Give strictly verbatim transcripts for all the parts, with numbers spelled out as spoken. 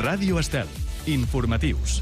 Ràdio Estel. Informatius.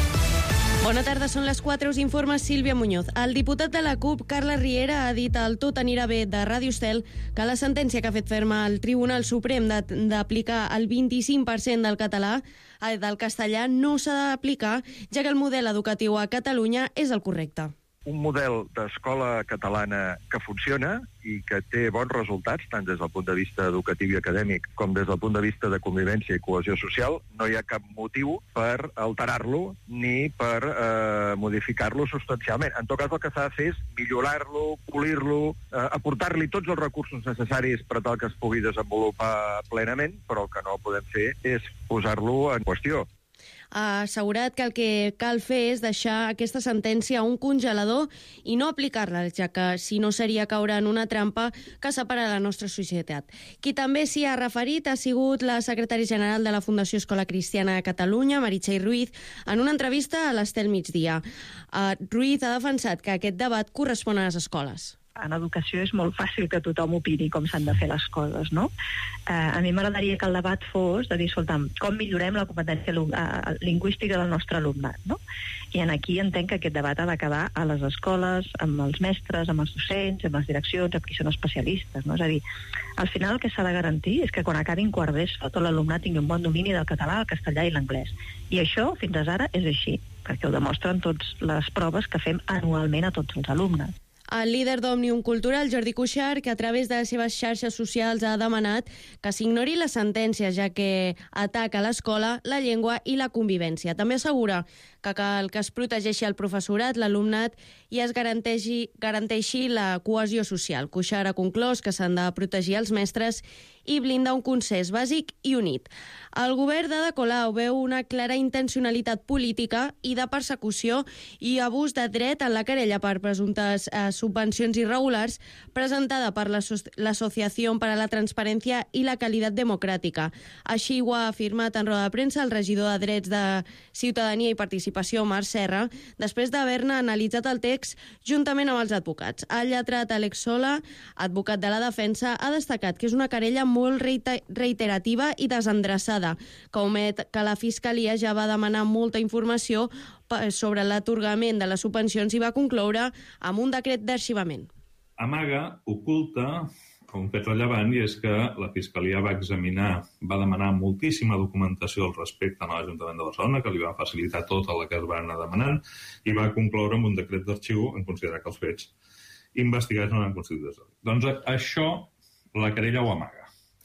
Bona tarda, són les quatre, us informa Sílvia Muñoz. El diputat de la CUP, Carles Riera, ha dit al Tot anirà bé de Ràdio Estel que la sentència que ha fet ferma el Tribunal Suprem d'aplicar el vint-i-cinc per cent del català, del castellà, no s'ha d'aplicar, ja que el model educatiu a Catalunya és el correcte. Un model d'escola catalana que funciona i que té bons resultats, tant des del punt de vista educatiu i acadèmic com des del punt de vista de convivència i cohesió social. No hi ha cap motiu per alterar-lo ni per eh, modificar-lo substancialment. En tot cas, el que s'ha de fer és millorar-lo, polir-lo, eh, aportar-li tots els recursos necessaris per tal que es pugui desenvolupar plenament, però el que no podem fer és posar-lo en qüestió. Ha assegurat que el que cal fer és deixar aquesta sentència a un congelador i no aplicar-la, ja que si no seria caure en una trampa que separa la nostra societat. Qui també s'hi ha referit ha sigut la secretària general de la Fundació Escola Cristiana de Catalunya, Meritxell Ruiz, en una entrevista a l'Estel Migdia. Uh, Ruiz ha defensat que aquest debat correspon a les escoles. En educació és molt fàcil que tothom opini com s'han de fer les coses, no? Eh, a mi m'agradaria que el debat fos de dir, escolta'm, com millorem la competència lingüística del nostre alumnat, no? I en aquí entenc que aquest debat ha d'acabar a les escoles, amb els mestres, amb els docents, amb les direccions, amb qui són especialistes, no? És a dir, al final el que s'ha de garantir és que quan acabin quart d'ESO tot l'alumnat tingui un bon domini del català, el castellà i l'anglès. I això, fins ara, és així, perquè ho demostren totes les proves que fem anualment a tots els alumnes. El líder d'Òmnium Cultural, Jordi Cuixart, que a través de les seves xarxes socials ha demanat que s'ignori la sentència, ja que ataca l'escola, la llengua i la convivència. També assegura que cal que es protegeixi el professorat, l'alumnat i es garanteixi, garanteixi la cohesió social. Cuixart ha conclòs que s'han de protegir els mestres i blindar un consens bàsic i unit. El govern d'Ada Colau veu una clara intencionalitat política i de persecució i abús de dret en la querella per presumptes eh, subvencions irregulars presentada per l'Associació per a la Transparència i la Qualitat Democràtica. Així ho ha afirmat en roda de premsa el regidor de Drets de Ciutadania i Participació, Marc Serra, després d'haver-ne analitzat el text juntament amb els advocats. El lletrat Àlex Sola, advocat de la defensa, ha destacat que és una querella molt reiterativa i desendreçada, que omet que la Fiscalia ja va demanar molta informació sobre l'atorgament de les subvencions i va concloure amb un decret d'arxivament. Amaga, oculta un fet rellevant, i és que la Fiscalia va examinar, va demanar moltíssima documentació al respecte a l'Ajuntament de Barcelona, que li va facilitar tota la que es va anar demanant, i va concloure amb un decret d'arxiu en considerar que els fets investigats no eren constituïts. Doncs això la querella ho amaga.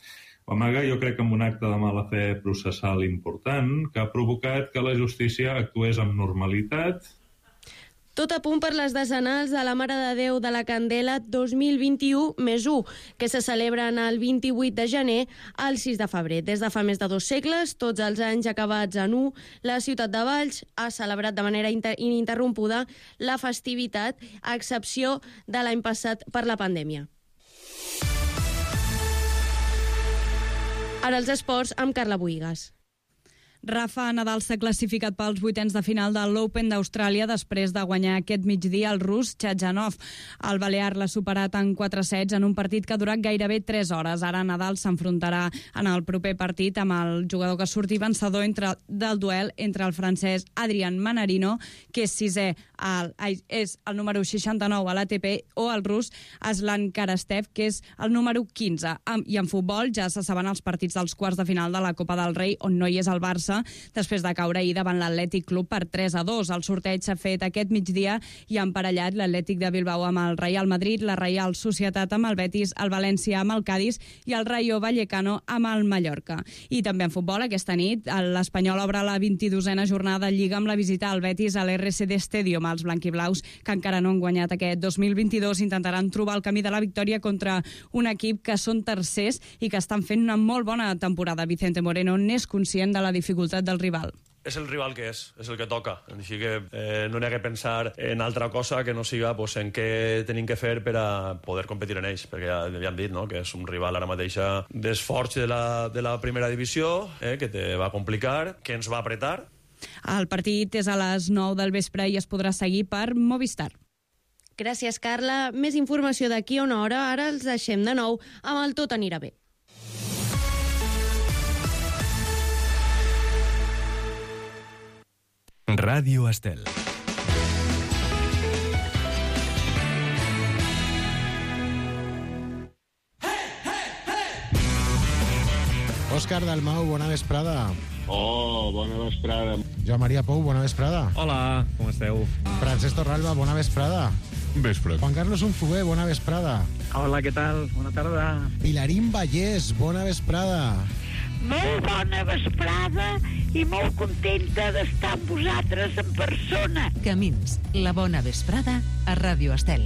Ho amaga, jo crec, amb un acte de mala fe processal important que ha provocat que la justícia actués amb normalitat. Tot a punt per les decenals de la Mare de Déu de la Candela dos mil vint-i-u més u, que se celebren el vint-i-vuit de gener al sis de febrer. Des de fa més de dos segles, tots els anys acabats en u, la ciutat de Valls ha celebrat de manera ininterrompuda la festivitat, a excepció de l'any passat per la pandèmia. Ara els esports amb Carla Buigas. Rafa Nadal s'ha classificat pels vuitens de final de l'Open d'Austràlia després de guanyar aquest migdia el rus Khachanov. El balear l'ha superat en quatre sets en un partit que ha durat gairebé tres hores. Ara Nadal s'enfrontarà en el proper partit amb el jugador que surti vencedor entre, del duel entre el francès Adrian Manarino, que és sisè, el, és el número seixanta-nou a l'A T P, o el rus Aslan Karastev, que és el número quinze. I en futbol ja se saben els partits dels quarts de final de la Copa del Rei, on no hi és el Barça, després de caure ahir davant l'Atlètic Club per tres a dos. El sorteig s'ha fet aquest migdia i ha emparellat l'Atlètic de Bilbao amb el Real Madrid, la Reial Societat amb el Betis, el València amb el Cádiz i el Rayo Vallecano amb el Mallorca. I també en futbol, aquesta nit, l'Espanyol obre la vint-i-dosena jornada de Lliga amb la visita al Betis a l'R C D Stadium. Els blanquiblaus, que encara no han guanyat aquest dos mil vint-i-dos, intentaran trobar el camí de la victòria contra un equip que són tercers i que estan fent una molt bona temporada. Vicente Moreno n'és conscient de la dificultat del rival. És el rival que és, és el que toca. Així que eh, no n'hi ha que pensar en altra cosa que no siga pues, en què tenim que fer per a poder competir en ells, perquè ja, ja hem dit, no?, que és un rival ara mateix d'esforç de, la, de la primera divisió, eh, que te va complicar, que ens va apretar. El partit és a les nou del vespre i es podrà seguir per Movistar. Gràcies, Carla. Més informació d'aquí a una hora. Ara els deixem de nou amb el Tot anirà bé. Ràdio Estel. Òscar Dalmau, bona vesprada. Oh, bona vesprada. Joan Maria Pou, bona vesprada. Hola, com esteu? Francesc Torralba, bona vesprada. Vespre. Juan Carlos Unfugué, bona vesprada. Hola, què tal? Bona tarda. Pilarín Vallès, bona vesprada. Molt bona vesprada i molt contenta d'estar amb vosaltres en persona. Camins, la bona vesprada a Ràdio Estel.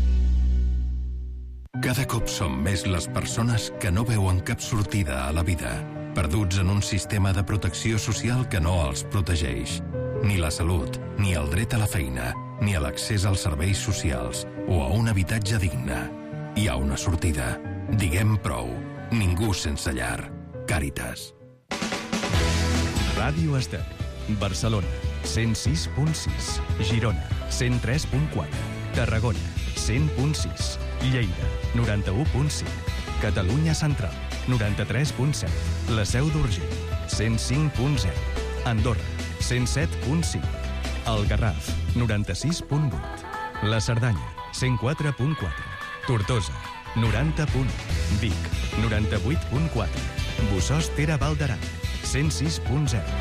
Cada cop som més les persones que no veuen cap sortida a la vida, perduts en un sistema de protecció social que no els protegeix. Ni la salut, ni el dret a la feina, ni a l'accés als serveis socials o a un habitatge digne. Hi ha una sortida. Diguem prou. Ningú sense llar. Càritas. Ràdio Estel. Barcelona, cent sis punt sis. Girona, cent tres punt quatre. Tarragona, cent punt sis. Lleida, noranta-u punt cinc. Catalunya Central, noranta-tres punt set. La Seu d'Urgell, cent cinc punt zero. Andorra, cent set punt cinc. El Garraf, noranta-sis punt vuit. La Cerdanya, cent quatre punt quatre. Tortosa, noranta punt u. Vic, noranta-vuit punt quatre. Bossòst Ter Val d'Aran, cent sis punt zero.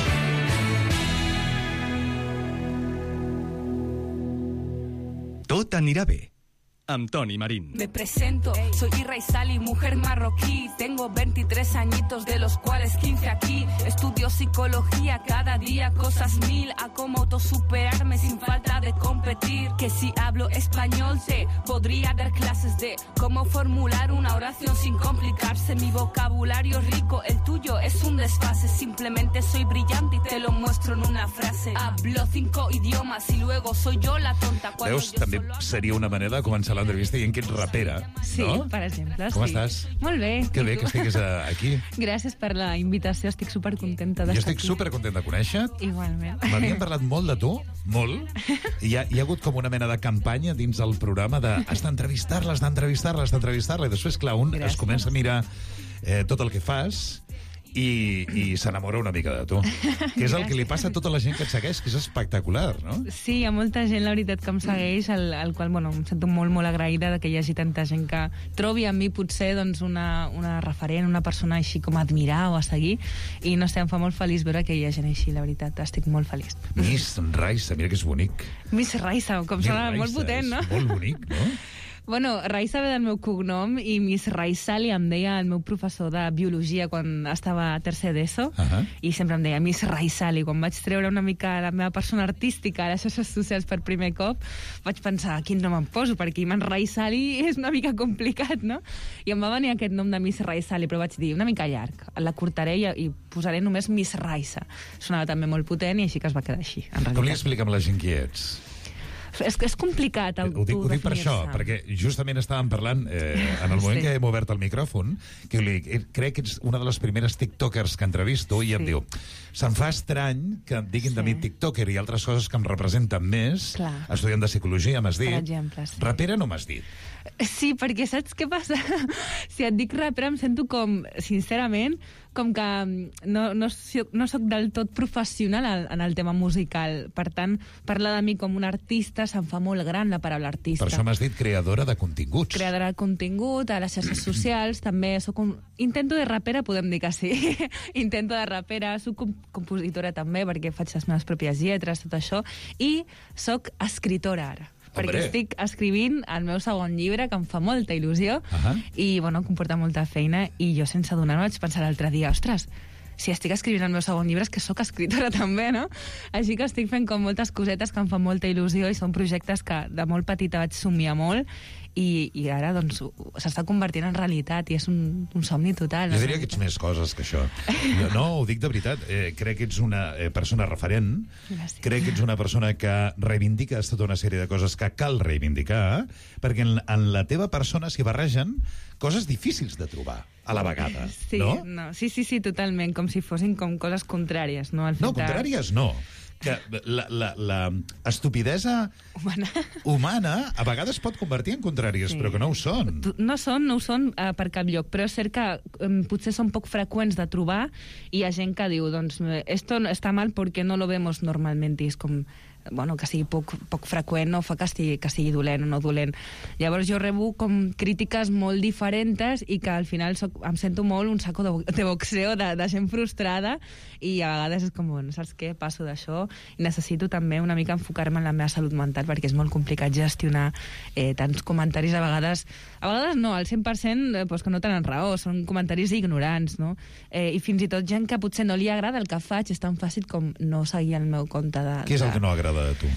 Tot anirà bé. Amb Toni Marín. Me presento, soy Irra Isali, mujer marroquí. Tengo veintitrés añitos, de los cuales quince aquí. Estudio psicología cada día, cosas mil. A cómo autosuperarme sin falta de competir. Que si hablo español te podría dar clases de cómo formular una oración sin complicarse. Mi vocabulario es rico, el tuyo es un desfase. Simplemente soy brillante y te lo muestro en una frase. Hablo cinco idiomas y luego soy yo la tonta. Veus, també seria una manera de començar l'entrevista dient que ets rapera, sí, no? Per exemple. Com sí. estàs? Molt bé. Que bé que estiguis aquí. Gràcies per la invitació, estic supercontenta d'estar aquí. Jo estic supercontent de conèixer-te. Igualment. M'havien parlat molt de tu, molt, i hi ha, hi ha hagut com una mena de campanya dins del programa de has d'entrevistar-la, has d'entrevistar-la, has d'entrevistar-la, i després, clar, un Gràcies. Es comença a mirar eh, tot el que fas i, i s'enamora una mica de tu. Que és el que li passa a tota la gent que et segueix, que és espectacular, no? Sí, hi ha molta gent, la veritat, que em segueix, al, al qual, bueno, em sento molt, molt agraïda de que hi hagi tanta gent que trobi en mi potser doncs, una, una referent, una persona així com a admirar o a seguir, i no sé, em fa molt feliç veure que hi ha gent així, la veritat, estic molt feliç. Miss Raissa, mira que és bonic. Miss Raissa, com sona molt potent, no? És molt bonic, no? Bueno, Raissa ve del meu cognom i Miss Raissali em deia el meu professor de biologia quan estava a tercer d'ESO, uh -huh. i sempre em deia Miss Raissali. Quan vaig treure una mica la meva persona artística a les xarxes socials per primer cop, vaig pensar, quin nom em poso? Perquè Iman Raissali és una mica complicat, no? I em va venir aquest nom de Miss Raissali, però vaig dir, una mica llarg, l'acortaré i, i posaré només Miss Raissa. Sonava també molt potent i així que es va quedar així, en realitat. Com li expliquem a la gent qui ets? És, és complicat ho dic, ho dic per això, perquè justament estàvem parlant eh, en el moment sí. que hem obert el micròfon, que li, crec que ets una de les primeres tiktokers que entrevisto, i sí. em diu, se'm fa estrany que em diguin sí. de mi tiktoker i altres coses que em representen més. Clar. Estudiant de psicologia, m'has dit. Per exemple, sí. Rapera no m'has dit. Sí, perquè saps què passa? Si et dic rapera em sento com, sincerament, com que no, no, no soc del tot professional en el tema musical. Per tant, parlar de mi com un artista se'm fa molt gran la paraula artista. Per això m'has dit creadora de continguts. Creadora de contingut, a les xarxes socials, també soc un... Intento de rapera, podem dir que sí. Intento de rapera, soc com compositora també, perquè faig les meves pròpies lletres, tot això, i soc escritora ara. Perquè Hombre. estic escrivint el meu segon llibre, que em fa molta il·lusió, uh -huh. i, bueno, comporta molta feina, i jo, sense adonar-me, vaig pensar l'altre dia, ostres, si estic escrivint el meu segon llibre és que sóc escritora també, no? Així que estic fent com moltes cosetes que em fan molta il·lusió i són projectes que de molt petita vaig somiar molt i, i ara doncs s'està convertint en realitat i és un, un somni total. Jo diria que ets més coses que això. Jo, no, ho dic de veritat. Eh, crec que ets una eh, persona referent. Gràcies. Crec que ets una persona que reivindiques tota una sèrie de coses que cal reivindicar, perquè en, en la teva persona s'hi barregen coses difícils de trobar a la vegada, sí, no? no? Sí, sí, sí, totalment, com si fossin com coses contràries, no? Al no, contràries no. que la, la, la estupidesa humana. humana a vegades pot convertir en contràries, sí. però que no ho són. No són, no ho són uh, per cap lloc, però és cert que um, potser són poc freqüents de trobar i hi ha gent que diu, doncs, esto està mal perquè no lo vemos normalment, i és com... bueno, que sigui poc, poc freqüent no fa que sigui, que sigui dolent o no dolent. Llavors jo rebo com crítiques molt diferents i que al final soc, em sento molt un saco de, de boxeo de, de gent frustrada i a vegades és com, bueno, saps què? Passo d'això i necessito també una mica enfocar-me en la meva salut mental perquè és molt complicat gestionar eh, tants comentaris a vegades, a vegades no, al cent per cent eh, pues que no tenen raó, són comentaris ignorants, no? Eh, i fins i tot gent que potser no li agrada el que faig, és tan fàcil com no seguir el meu compte de... Què és el que no agrada de tu?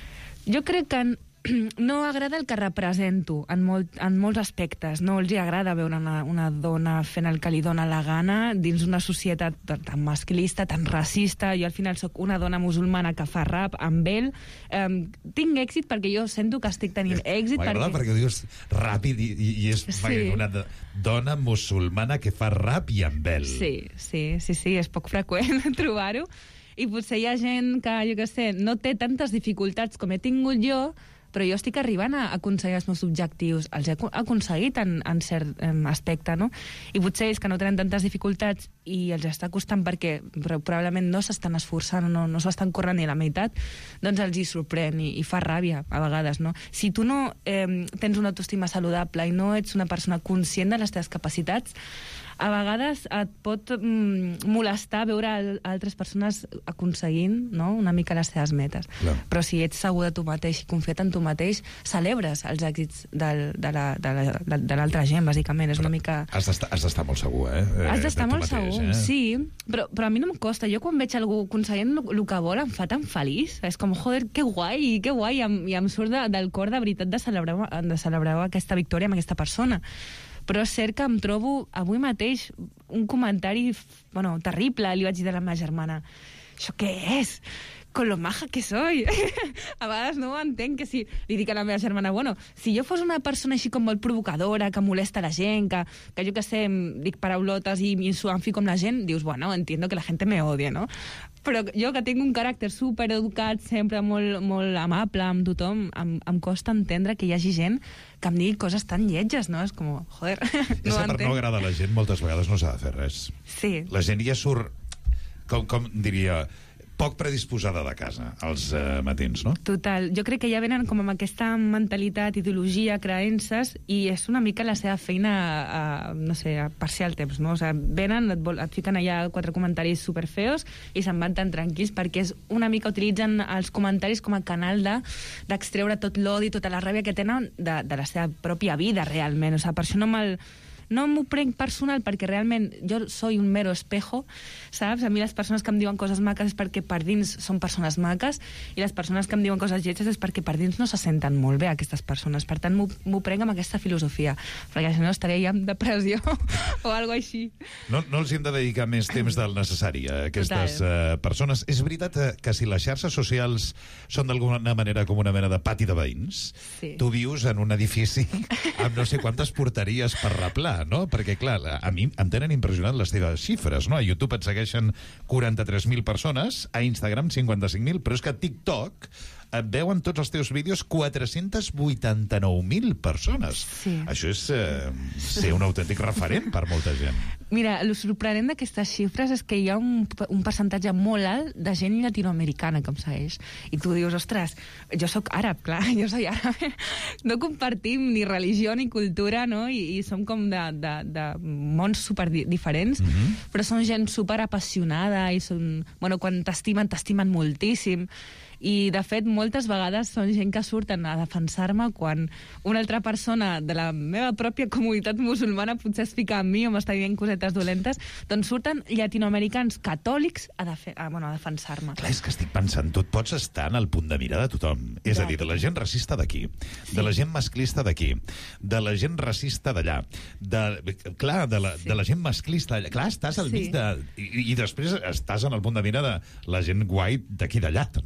Jo crec que no agrada el que represento en, molt, en molts aspectes. No els agrada veure una, una dona fent el que li dona la gana dins una societat tan masclista, tan racista. Jo al final sóc una dona musulmana que fa rap amb ell. Um, tinc èxit perquè jo sento que estic tenint èxit. M'agrada perquè... perquè ho dius ràpid i, i, i és sí. una dona musulmana que fa rap i amb ell. Sí, sí, sí, sí, és poc freqüent trobar-ho. I potser hi ha gent que, jo què sé, no té tantes dificultats com he tingut jo, però jo estic arribant a aconseguir els meus objectius. Els he aconseguit en, en cert um, aspecte, no? I potser és que no tenen tantes dificultats i els està costant perquè probablement no s'estan esforçant, no, no s'estan corrent ni la meitat, doncs els hi sorprèn i, i fa ràbia, a vegades, no? Si tu no eh, tens una autoestima saludable i no ets una persona conscient de les teves capacitats, a vegades et pot mm, molestar veure altres persones aconseguint, no?, una mica les seves metes. Clar. Però si ets segur de tu mateix i confiat en tu mateix, celebres els èxits del, de l'altra gent, bàsicament. És però una mica... Has d'estar molt segur, eh? Has d'estar molt mateix, segur, eh? sí. Però, però a mi no em costa. Jo quan veig algú aconseguint el que vol em fa tan feliç. És com, joder, que guai, que guai. I em, i em surt de, del cor de veritat de celebrar, de celebrar aquesta victòria amb aquesta persona. Però és cert que em trobo avui mateix un comentari, bueno, terrible, li vaig dir a la meva germana. Això què és? Con lo maja que soy. A vegades no ho entenc, que si li dic a la meva germana, bueno, si jo fos una persona així com molt provocadora, que molesta la gent, que, que jo que sé, dic paraulotes i em fico amb la gent, dius, bueno, entiendo que la gente me odia, no? Però jo, que tinc un caràcter supereducat, sempre molt, molt amable amb tothom, em, em costa entendre que hi hagi gent que em digui coses tan lletges, no? És com, joder, no és que per no agradar a la gent moltes vegades no s'ha de fer res. Sí. La gent ja surt, com, com diria, poc predisposada de casa, als uh, matins, no? Total. Jo crec que ja venen com amb aquesta mentalitat, ideologia, creences, i és una mica la seva feina, a, no sé, a parcial temps, no? O sigui, venen, et, vol, et fiquen allà quatre comentaris superfeos i se'n van tan tranquils perquè és una mica utilitzen els comentaris com a canal de d'extreure tot l'odi, tota la ràbia que tenen de, de la seva pròpia vida, realment. O sigui, per això no me'l no m'ho prenc personal perquè realment jo soy un mero espejo, saps? A mi les persones que em diuen coses maques és perquè per dins són persones maques i les persones que em diuen coses lletges és perquè per dins no se senten molt bé aquestes persones. Per tant, m'ho prenc amb aquesta filosofia, perquè si no estaria ja amb depressió o alguna així. No, no els hem de dedicar més temps del necessari a aquestes uh, persones. És veritat que si les xarxes socials són d'alguna manera com una mena de pati de veïns, sí. Tu vius en un edifici amb no sé quantes porteries per replar, no? Perquè, clar, a mi em tenen impressionat les teves xifres, no? A YouTube et segueixen quaranta-tres mil persones, a Instagram cinquanta-cinc mil, però és que a TikTok et veuen tots els teus vídeos quatre-cents vuitanta-nou mil persones. Sí. Això és eh, ser un autèntic referent per molta gent. Mira, el sorprenent d'aquestes xifres és que hi ha un, un percentatge molt alt de gent llatinoamericana que em segueix. I tu dius, ostres, jo sóc àrab, clar, jo soy àrab. No compartim ni religió ni cultura, no? I, i som com de, de, de mons super diferents, mm-hmm. però són gent super apassionada i són, bueno, quan t'estimen, t'estimen moltíssim. I, de fet, moltes vegades són gent que surten a defensar-me quan una altra persona de la meva pròpia comunitat musulmana potser es fica amb mi o m'està dient cosetes dolentes, doncs surten llatinoamericans catòlics a, defe a, bueno, a defensar-me. Clar, és que estic pensant, tu et pots estar en el punt de mira de tothom. És a dir, de la gent racista d'aquí, sí. De la gent masclista d'aquí, de la gent racista d'allà, de, clar, de la, sí. de la gent masclista d'allà. Clar, estàs al sí. mig de... I, I després estàs en el punt de mira de la gent guai d'aquí d'allà, també, no?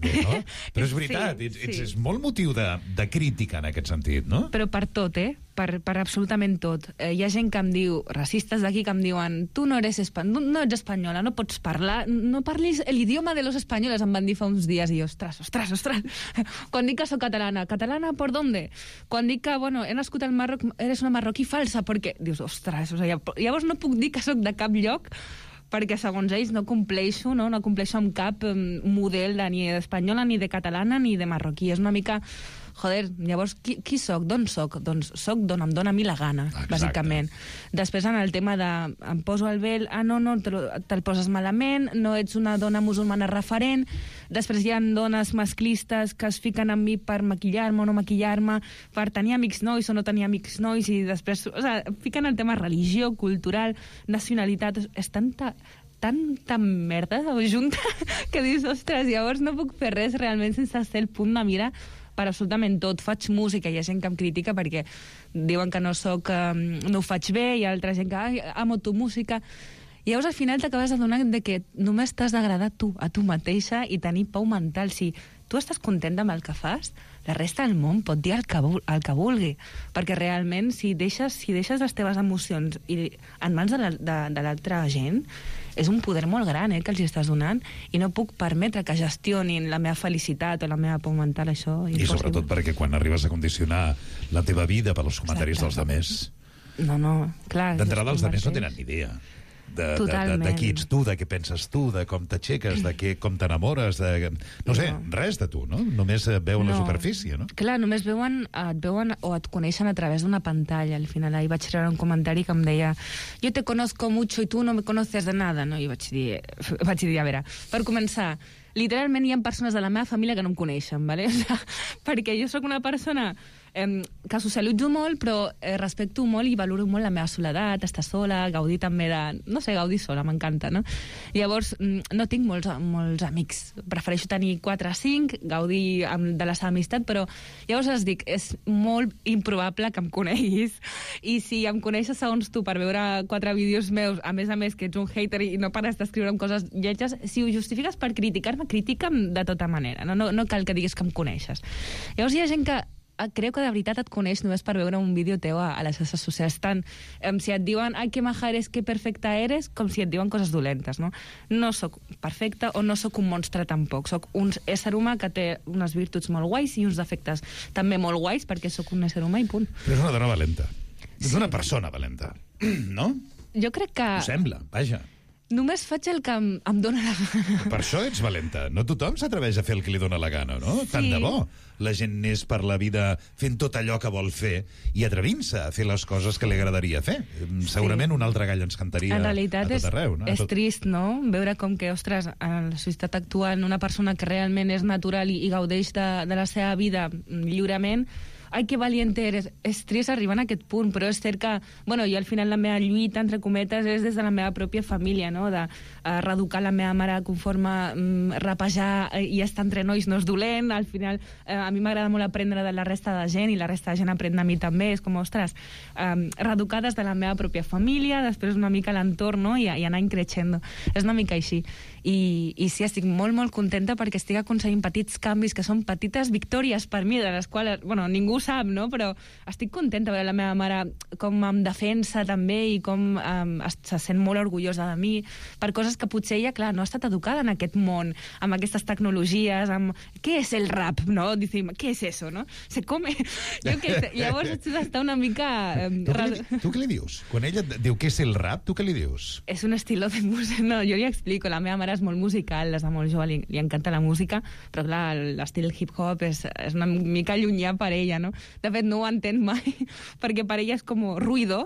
Però és veritat, Sí, ets, sí. ets, és molt motiu de, de crítica en aquest sentit, no? Però per tot, eh? Per, per absolutament tot. Eh, hi ha gent que em diu, racistes d'aquí, que em diuen tu no eres espan no, no ets espanyola, no pots parlar, no parlis l'idioma de los españoles, em van dir fa uns dies, i jo, ostres, ostres, ostres. Quan dic que soc catalana, catalana por dónde? Quan dic que, bueno, he nascut al Marroc, eres una marroquí falsa, perquè dius, ostres, o sigui, llavors no puc dir que soc de cap lloc, perquè segons ells no compleixo, no, no compleixo amb cap um, model de, ni d'espanyola, ni de catalana, ni de marroquí. És una mica... Joder, llavors, qui, qui soc? D'on soc? Doncs soc d'on em dóna a mi la gana, Exacte. bàsicament. Després, en el tema de... Em poso el vel, ah, no, no, te'l te poses malament, no ets una dona musulmana referent. Després hi ha dones masclistes que es fiquen amb mi per maquillar-me o no maquillar-me, per tenir amics nois o no tenir amics nois, i després... O sigui, fiquen el tema religió, cultural, nacionalitat... És tanta... tanta merda junta que dius, ostres, llavors no puc fer res realment sense ser el punt de mira per absolutament tot. Faig música, hi ha gent que em critica perquè diuen que no soc, um, no ho faig bé, hi ha altra gent que, ai, amo tu música. I llavors al final t'acabes adonant de que només t'has d'agradar tu, a tu mateixa, i tenir pau mental. Si tu estàs content amb el que fas, la resta del món pot dir el que, el que vulgui, perquè realment si deixes, si deixes les teves emocions i en mans de, la, de, de l'altra gent, és un poder molt gran, eh, que els hi estàs donant, i no puc permetre que gestionin la meva felicitat o la meva pau mental, això. I impossible. sobretot perquè quan arribes a condicionar la teva vida per als comentaris Exacte. dels demés, No, no, clar. d'entrada els demés no converteix. tenen ni idea de, de, de, Totalment. de qui ets tu, de què penses tu, de com t'aixeques, de què, com t'enamores, de... No sé, No. res de tu, no? Només eh, veuen la No. superfície, no? Clar, només veuen, et veuen o et coneixen a través d'una pantalla. Al final ahir vaig treure un comentari que em deia jo te conozco mucho y tú no me conoces de nada, no? I vaig dir, vaig dir, a veure, per començar, literalment hi ha persones de la meva família que no em coneixen, ¿vale? O sea, perquè jo sóc una persona eh, que socialitzo molt, però eh, respecto molt i valoro molt la meva soledat, estar sola, gaudir també de... No sé, gaudir sola, m'encanta, no? Llavors, mm, no tinc molts, molts amics. Prefereixo tenir quatre o cinc, gaudir amb, de la seva amistat, però llavors els dic, és molt improbable que em coneguis, i si em coneixes segons tu per veure quatre vídeos meus, a més a més que ets un hater i no pares d'escriure'm coses lletges, si ho justifiques per criticar-me, critica'm de tota manera, no, no, no cal que diguis que em coneixes. Llavors hi ha gent que creu que de veritat et coneix només per veure un vídeo teu a, a les xarxes socials, tant um, si et diuen ai, que maja eres, que perfecta eres, com si et diuen coses dolentes, no? No sóc perfecta o no sóc un monstre tampoc, sóc un ésser humà que té unes virtuts molt guais i uns defectes també molt guais, perquè sóc un ésser humà i punt. Però és una dona valenta. És una persona valenta, no? Jo crec que... Ho sembla, vaja. Només faig el que em, em dóna la gana. Per això ets valenta. No tothom s'atreveix a fer el que li dóna la gana, no? Sí. Tant de bo. La gent n'és per la vida fent tot allò que vol fer i atrevint-se a fer les coses que li agradaria fer. Segurament un altre gall ens cantaria en realitat a és, tot arreu. No? A és tot... trist, no? Veure com que, ostres, en la societat actual, una persona que realment és natural i, i gaudeix de, de la seva vida lliurement, ai, que valiente eres. És trist arribar a aquest punt, però és cert que, bueno, jo al final la meva lluita, entre cometes, és des de la meva pròpia família, no? De uh, reeducar la meva mare conforme um, rapejar uh, i estar entre nois no és dolent. Al final, uh, a mi m'agrada molt aprendre de la resta de gent i la resta de gent aprèn de mi també. És com, ostres, um, reeducar des de la meva pròpia família, després una mica l'entorn, no? I, i anar increixendo. És una mica així. I, i sí, estic molt, molt contenta perquè estic aconseguint petits canvis que són petites victòries per mi, de les quals, bueno, ningú sap, no? Però estic contenta de veure la meva mare com em defensa també i com um, se sent molt orgullosa de mi per coses que potser ella, clar, no ha estat educada en aquest món, amb aquestes tecnologies, amb... Què és el rap, no? Dicim, què és eso, no? Se come... Jo què sé. Llavors ets d'estar una mica... Um, tu, què li, tu què li dius? Quan ella diu què és el rap, tu què li dius? És un estil de música... No, jo li explico, la meva mare és molt musical, des de molt jove li, li encanta la música, però clar, l'estil hip-hop és, és una mica llunyà per ella, no? De fet, no ho entén mai, perquè per ella és com ruïdo.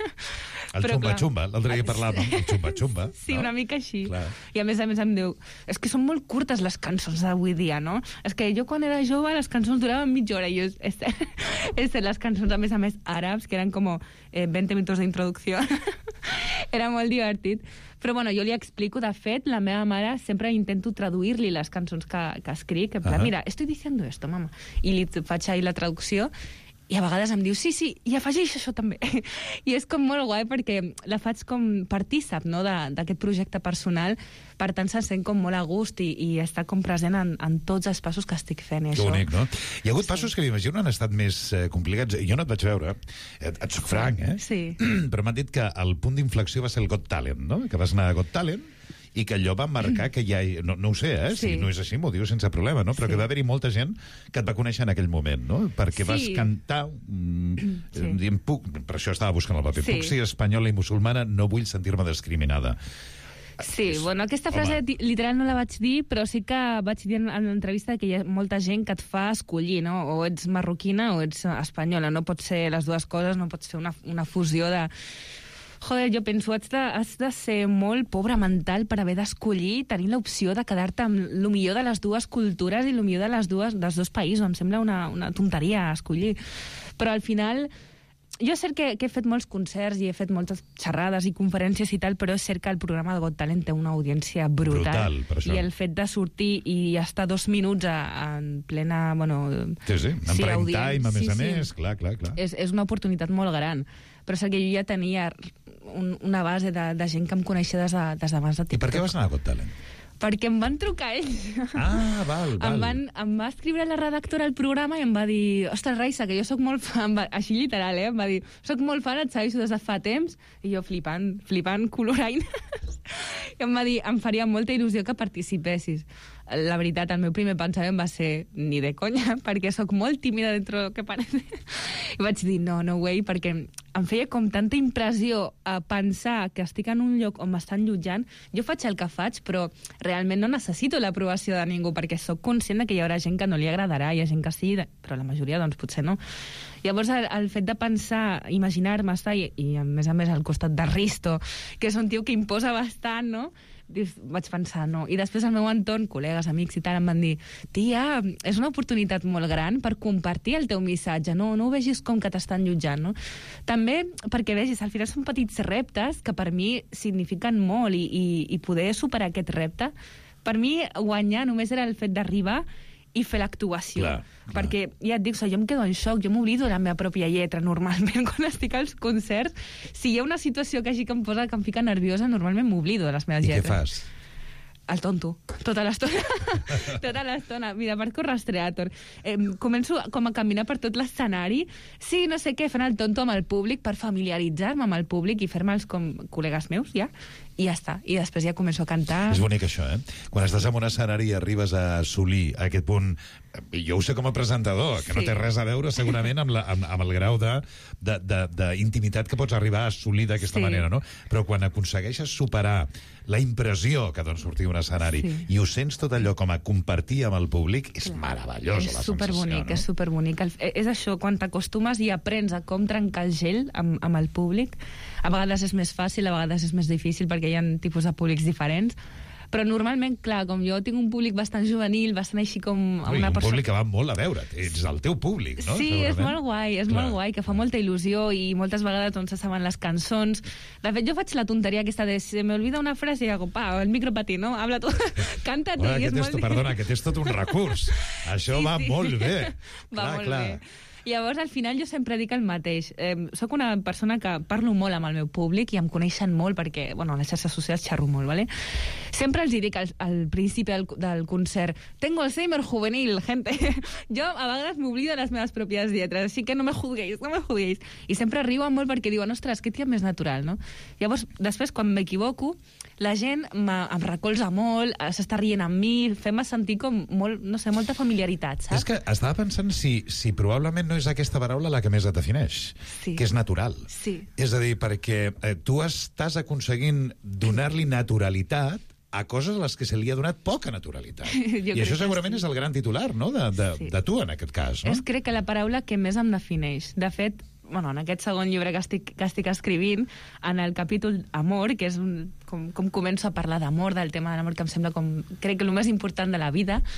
El xumba-xumba, l'altre dia parlàvem, el xumba-xumba. Sí, no? una mica així. Clar. I a més a més em diu, és que són molt curtes les cançons d'avui dia, no? És que jo quan era jove les cançons duraven mitja hora, i jo, és, és les cançons a més a més àrabs, que eren com eh, veinte minuts d'introducció. Era molt divertit. Però bueno, jo li explico, de fet, la meva mare sempre intento traduir-li les cançons que, que escric, en plan, uh -huh. mira, estoy diciendo esto, mama. I li faig ahir la traducció, i a vegades em diu, sí, sí, i afegeix això també. I és com molt guai perquè la faig com partícip, no?, d'aquest projecte personal, per tant se sent com molt a gust i, i està com present en, en tots els passos que estic fent. Que això. bonic, no? Hi ha hagut passos que m'imagino han estat més eh, complicats. Jo no et vaig veure, et, et soc franc, eh? Sí. Però m'han dit que el punt d'inflexió va ser el Got Talent, no? Que vas anar a Got Talent i que allò va marcar que ja... No, no ho sé, eh? Sí. Si no és així, m'ho diu sense problema, no? Però Sí. que va haver-hi molta gent que et va conèixer en aquell moment, no? Perquè Sí. vas cantar... Mm, Sí. dient, puc, per això estava buscant el paper. Sí. Puc ser espanyola i musulmana, no vull sentir-me discriminada. Sí, bueno, aquesta frase Home. literal no la vaig dir, però sí que vaig dir en, en l'entrevista que hi ha molta gent que et fa escollir, no? O ets marroquina o ets espanyola. No pot ser les dues coses, no pots fer una, una fusió de... Joder, jo penso, has de, has de ser molt pobre mental per haver d'escollir, tenir l'opció de quedar-te amb el millor de les dues cultures i el millor de les dues, dels dos països. Em sembla una, una tonteria escollir. Però al final... Jo és cert que, que he fet molts concerts i he fet moltes xerrades i conferències i tal, però és cert que el programa de Got Talent té una audiència brutal. Brutal, per això. I el fet de sortir i estar dos minuts a, en plena... Bueno, Sí, sí, en prime audient- time, a més sí, a sí. més, clar, clar, clar. És, és una oportunitat molt gran. Però és que jo ja tenia un, una base de, de gent que em coneixia des de, des d'abans de TikTok. I per què vas anar a Got Talent? Perquè em van trucar ells. Ah, val, val. Em, van, em va escriure la redactora al programa i em va dir, ostres, Raissa, que jo sóc molt fan, va, així literal, eh? Em va dir, sóc molt fan, et segueixo des de fa temps, i jo flipant, flipant, colorant. I em va dir, em faria molta il·lusió que participessis. La veritat, el meu primer pensament va ser ni de conya, perquè sóc molt tímida dentro del que parece. I vaig dir, no, no way, perquè em feia com tanta impressió a pensar que estic en un lloc on m'estan jutjant. Jo faig el que faig, però realment no necessito l'aprovació de ningú, perquè sóc conscient de que hi haurà gent que no li agradarà, hi ha gent que sí, però la majoria, doncs, potser no. Llavors, el, el fet de pensar, imaginar-me estar, i, i a més a més al costat de Risto, que és un tio que imposa bastant, no?, vaig pensar, no. I després el meu entorn, col·legues, amics i tal, em van dir, tia, és una oportunitat molt gran per compartir el teu missatge, no, no ho vegis com que t'estan jutjant, no? També perquè vegis, al final són petits reptes que per mi signifiquen molt i, i, i poder superar aquest repte, per mi guanyar només era el fet d'arribar i fer l'actuació. Clar, perquè, ja et dic, jo em quedo en xoc, jo m'oblido de la meva pròpia lletra, normalment, quan estic als concerts. Si hi ha una situació que així que em posa, que em fica nerviosa, normalment m'oblido de les meves I lletres. què fas? El tonto, tota l'estona. tota l'estona. Mira, Marco Rastreator. Eh, començo com a caminar per tot l'escenari. Sí, no sé què, fent el tonto amb el públic per familiaritzar-me amb el públic i fer-me'ls com col·legues meus, ja. I ja està. I després ja començo a cantar. És bonic això, eh? Quan estàs en un escenari i arribes a assolir aquest punt... Jo ho sé com a presentador, que Sí. no té res a veure segurament amb, la, amb, amb el grau d'intimitat que pots arribar a assolir d'aquesta Sí. manera, no? Però quan aconsegueixes superar la impressió que dona sortir un escenari Sí. i ho sents tot allò com a compartir amb el públic, és meravellós És la superbonic, sensació, no? és superbonic. El- És això, quan t'acostumes i aprens a com trencar el gel amb, amb el públic, a vegades és més fàcil, a vegades és més difícil perquè hi ha tipus de públics diferents, però normalment, clar, com jo tinc un públic bastant juvenil, bastant així com... Ui, una un persona... públic que va molt a veure, ets el teu públic, no? Sí, és Segurament. molt guai, és Clar. molt guai, que fa molta il·lusió i moltes vegades on se saben les cançons. De fet, jo faig la tonteria aquesta de se me olvida una frase i hago, pa, el micro pa ti, no? Habla tu, cántate. Bueno, i és aquest és, molt... perdona, aquest és tot un recurs. Això Sí, va sí. molt bé. Va clar, molt clar. bé. Llavors, al final, jo sempre dic el mateix. Eh, soc una persona que parlo molt amb el meu públic i em coneixen molt perquè, bueno, a les xarxes socials xerro molt, ¿vale? Sempre els dic al, al principi del, del concert, tengo Alzheimer juvenil, gente. Jo a vegades m'oblido de les meves pròpies lletres, així que no me juzguéis, no me juzguéis. I sempre riuen molt perquè diuen, ostres, que tia més natural, no? Llavors, després, quan m'equivoco, la gent em recolza molt, s'està rient amb mi, fem-me sentir com molt, no sé, molta familiaritat, saps? És que estava pensant si, si probablement no és aquesta paraula la que més et defineix, Sí. que és natural. Sí. És a dir, perquè eh, tu estàs aconseguint donar-li naturalitat a coses a les que se li ha donat poca naturalitat. Jo I crec això que segurament sí. és el gran titular, no?, de, de, Sí. de tu, en aquest cas, no? És, crec que la paraula que més em defineix. De fet, bueno, en aquest segon llibre que estic, que estic escrivint, en el capítol Amor, que és un, com, com començo a parlar d'amor, del tema de l'amor, que em sembla com, crec que el més important de la vida,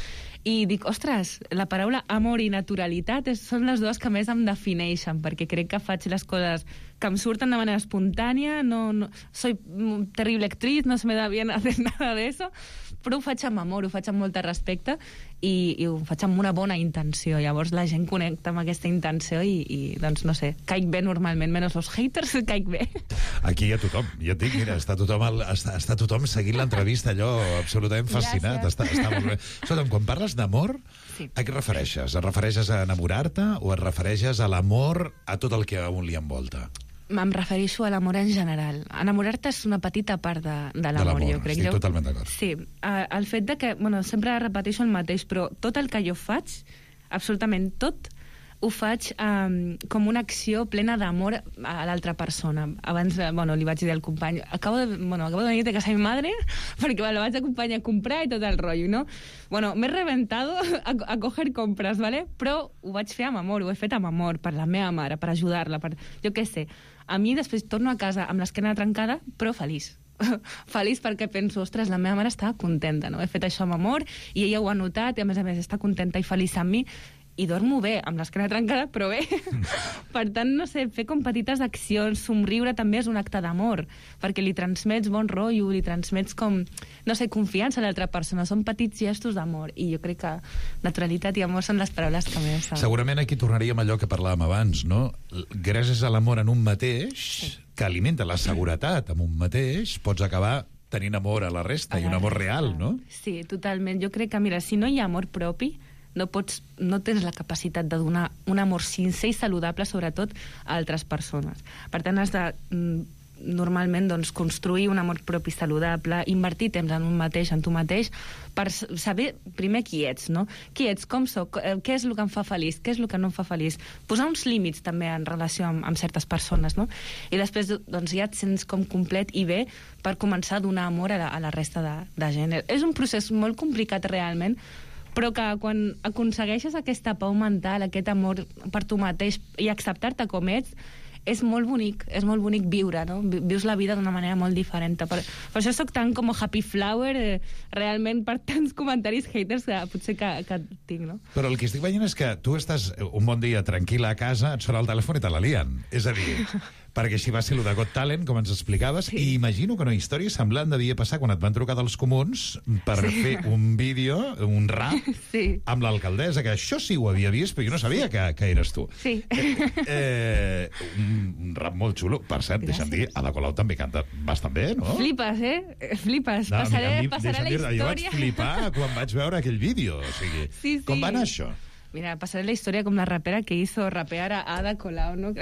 I dic, ostres, la paraula amor i naturalitat és, són les dues que més em defineixen, perquè crec que faig les coses que em surten de manera espontània, no, no, soy terrible actriz, no se me da bien hacer nada de eso, però ho faig amb amor, ho faig amb molt respecte i, i ho faig amb una bona intenció. Llavors la gent connecta amb aquesta intenció i, i doncs, no sé, caic bé normalment, menys els haters, caic bé. Aquí hi ha tothom, ja et dic, mira, està tothom, al, està, està tothom seguint l'entrevista, allò absolutament fascinat, està, està molt bé. Escolta'm, quan parles d'amor, sí. A què et refereixes? Et refereixes a enamorar-te o et refereixes a l'amor a tot el que a un li envolta? Em refereixo a l'amor en general. Enamorar-te és una petita part de, de l'amor, jo crec. Estic jo, totalment d'acord. Sí, uh, el fet de que, bueno, sempre repeteixo el mateix, però tot el que jo faig, absolutament tot, ho faig um, com una acció plena d'amor a l'altra persona. Abans, bueno, li vaig dir al company, acabo de, bueno, acabo de venir de casa de mi madre perquè la vaig acompanyar a comprar i tot el rotllo, no? Bueno, m'he reventado a, a coger compres, ¿vale? Però ho vaig fer amb amor, ho he fet amb amor, per la meva mare, per ajudar-la, per, jo què sé. A mi després torno a casa amb l'esquena trencada, però feliç. Feliç perquè penso, ostres, la meva mare estava contenta, no? He fet això amb amor i ella ho ha notat i a més a més està contenta i feliç amb mi i dormo bé, amb l'esquena trencada, però bé. Per tant, no sé, fer com petites accions, somriure també és un acte d'amor, perquè li transmets bon rotllo, li transmets com, no sé, confiança a l'altra persona. Són petits gestos d'amor, i jo crec que naturalitat i amor són les paraules que més... Segurament aquí tornaríem a allò que parlàvem abans, no? Gràcies a l'amor en un mateix, sí. Que alimenta la seguretat en un mateix, pots acabar tenint amor a la resta, a i un amor real, no? Sí, totalment. Jo crec que, mira, si no hi ha amor propi, no pots, no tens la capacitat de donar un amor sincer i saludable, sobretot, a altres persones. Per tant, has de normalment doncs, construir un amor propi saludable, invertir temps en un mateix, en tu mateix, per saber primer qui ets, no? Qui ets, com soc, què és el que em fa feliç, què és el que no em fa feliç. Posar uns límits també en relació amb, amb certes persones, no? I després doncs, ja et sents com complet i bé per començar a donar amor a la, a la resta de, de gent. És un procés molt complicat realment, però que quan aconsegueixes aquesta pau mental, aquest amor per tu mateix i acceptar-te com ets, és molt bonic, és molt bonic viure, no? Vius la vida d'una manera molt diferent. Per, per això soc tan com happy flower, eh, realment, per tants comentaris haters que potser que, que tinc, no? Però el que estic veient és que tu estàs un bon dia tranquil·la a casa, et sona el telèfon i te la lien. És a dir, perquè així va ser el de Got Talent, com ens explicaves, sí. I imagino que una història semblant devia passar quan et van trucar dels comuns per sí. fer un vídeo, un rap, sí. amb l'alcaldessa, que això sí ho havia vist, però jo no sabia que, que eres tu. Sí. Eh, eh, un, un rap molt xulo. Per cert, Gràcies. Deixa'm dir, Ada Colau també canta bastant bé, no? Flipes, eh? Flipes. No, passaré, mi, passaré la història. Jo vaig flipar quan vaig veure aquell vídeo. O sigui, sí, sí. Com va anar això? Mira, passaré la història com la rapera que hizo rapear a Ada Colau, no?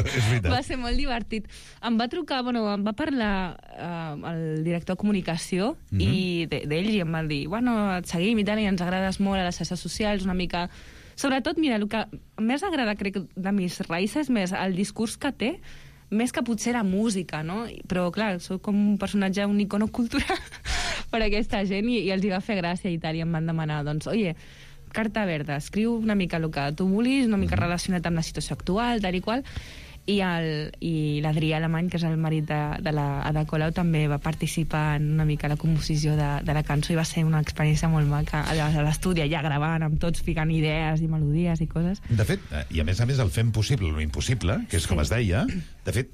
Va ser molt divertit. Em va trucar, bueno, em va parlar uh, el director de comunicació mm-hmm. i d'ell i em va dir, bueno, et seguim i tal, i ens agrades molt a les xarxes socials, una mica... Sobretot, mira, el que més agrada, crec, de Miss Raissa és més el discurs que té, més que potser la música, no? Però, clar, soc com un personatge, un icono cultural per a aquesta gent i, i els hi va fer gràcia i tal, i em van demanar, doncs, oye, carta verda, escriu una mica el que tu vulguis, una mica relacionat amb la situació actual, tal i qual, i, el, i l'Adrià Alemany, que és el marit de, de la Ada Colau, també va participar en una mica la composició de, de la cançó i va ser una experiència molt maca a l'estudi, allà gravant amb tots, ficant idees i melodies i coses. De fet, i a més a més el fem possible lo impossible, que és sí. com es deia, de fet,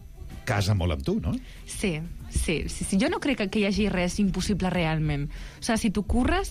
casa molt amb tu, no? Sí, sí, sí, sí. Jo no crec que, que hi hagi res impossible realment. O sigui, si tu curres,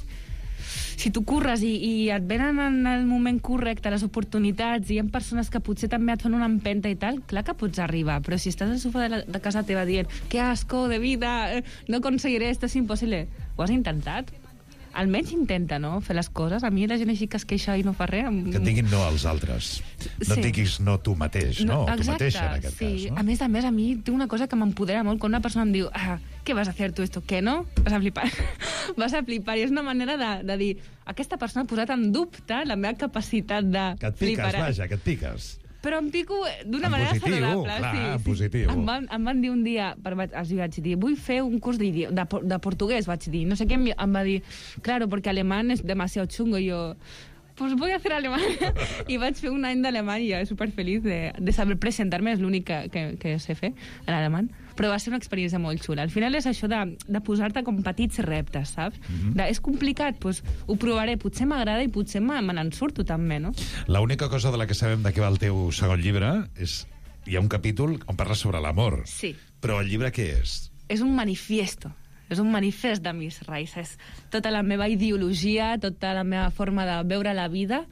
si tu curres i, i et venen en el moment correcte les oportunitats i hi ha persones que potser també et fan una empenta i tal, clar que pots arribar, però si estàs al sofà de, la, de casa teva dient que asco de vida, no aconseguiré, esto es imposible, ho has intentat? Almenys intenta, no?, fer les coses. A mi la gent així que es queixa i no fa res... Que et diguin no als altres. No et sí. diguis no tu mateix, no? no tu mateixa, en aquest sí. cas, no? A més a més, a mi té una cosa que m'empodera molt quan una persona em diu ah, què vas a fer tu esto? Què no? Vas a flipar. Vas a flipar. I és una manera de, de dir aquesta persona ha posat en dubte la meva capacitat de que et piques, flipar. Vaja, que et piques. Però em pico d'una manera positiu, saludable. Clar, sí, en sí. positiu. Em van, em van dir un dia, per, els vaig dir, vull fer un curs de, de portuguès, vaig dir. No sé què em, em va dir, claro, porque alemán es demasiado chungo. I jo, pues voy a hacer alemán. I vaig fer un any d'alemany i ja superfeliç de, de saber presentar-me, és l'únic que, que, que sé fer, l'alemany. Però va ser una experiència molt xula. Al final és això de, de posar-te com petits reptes, saps? Mm-hmm. de, és complicat, doncs ho provaré, potser m'agrada i potser me, me n'en surto també, no? L'única cosa de la que sabem de què va el teu segon llibre és... Hi ha un capítol on parles sobre l'amor. Sí. Però el llibre què és? És un manifiesto. És un manifest de mis raïces. Tota la meva ideologia, tota la meva forma de veure la vida,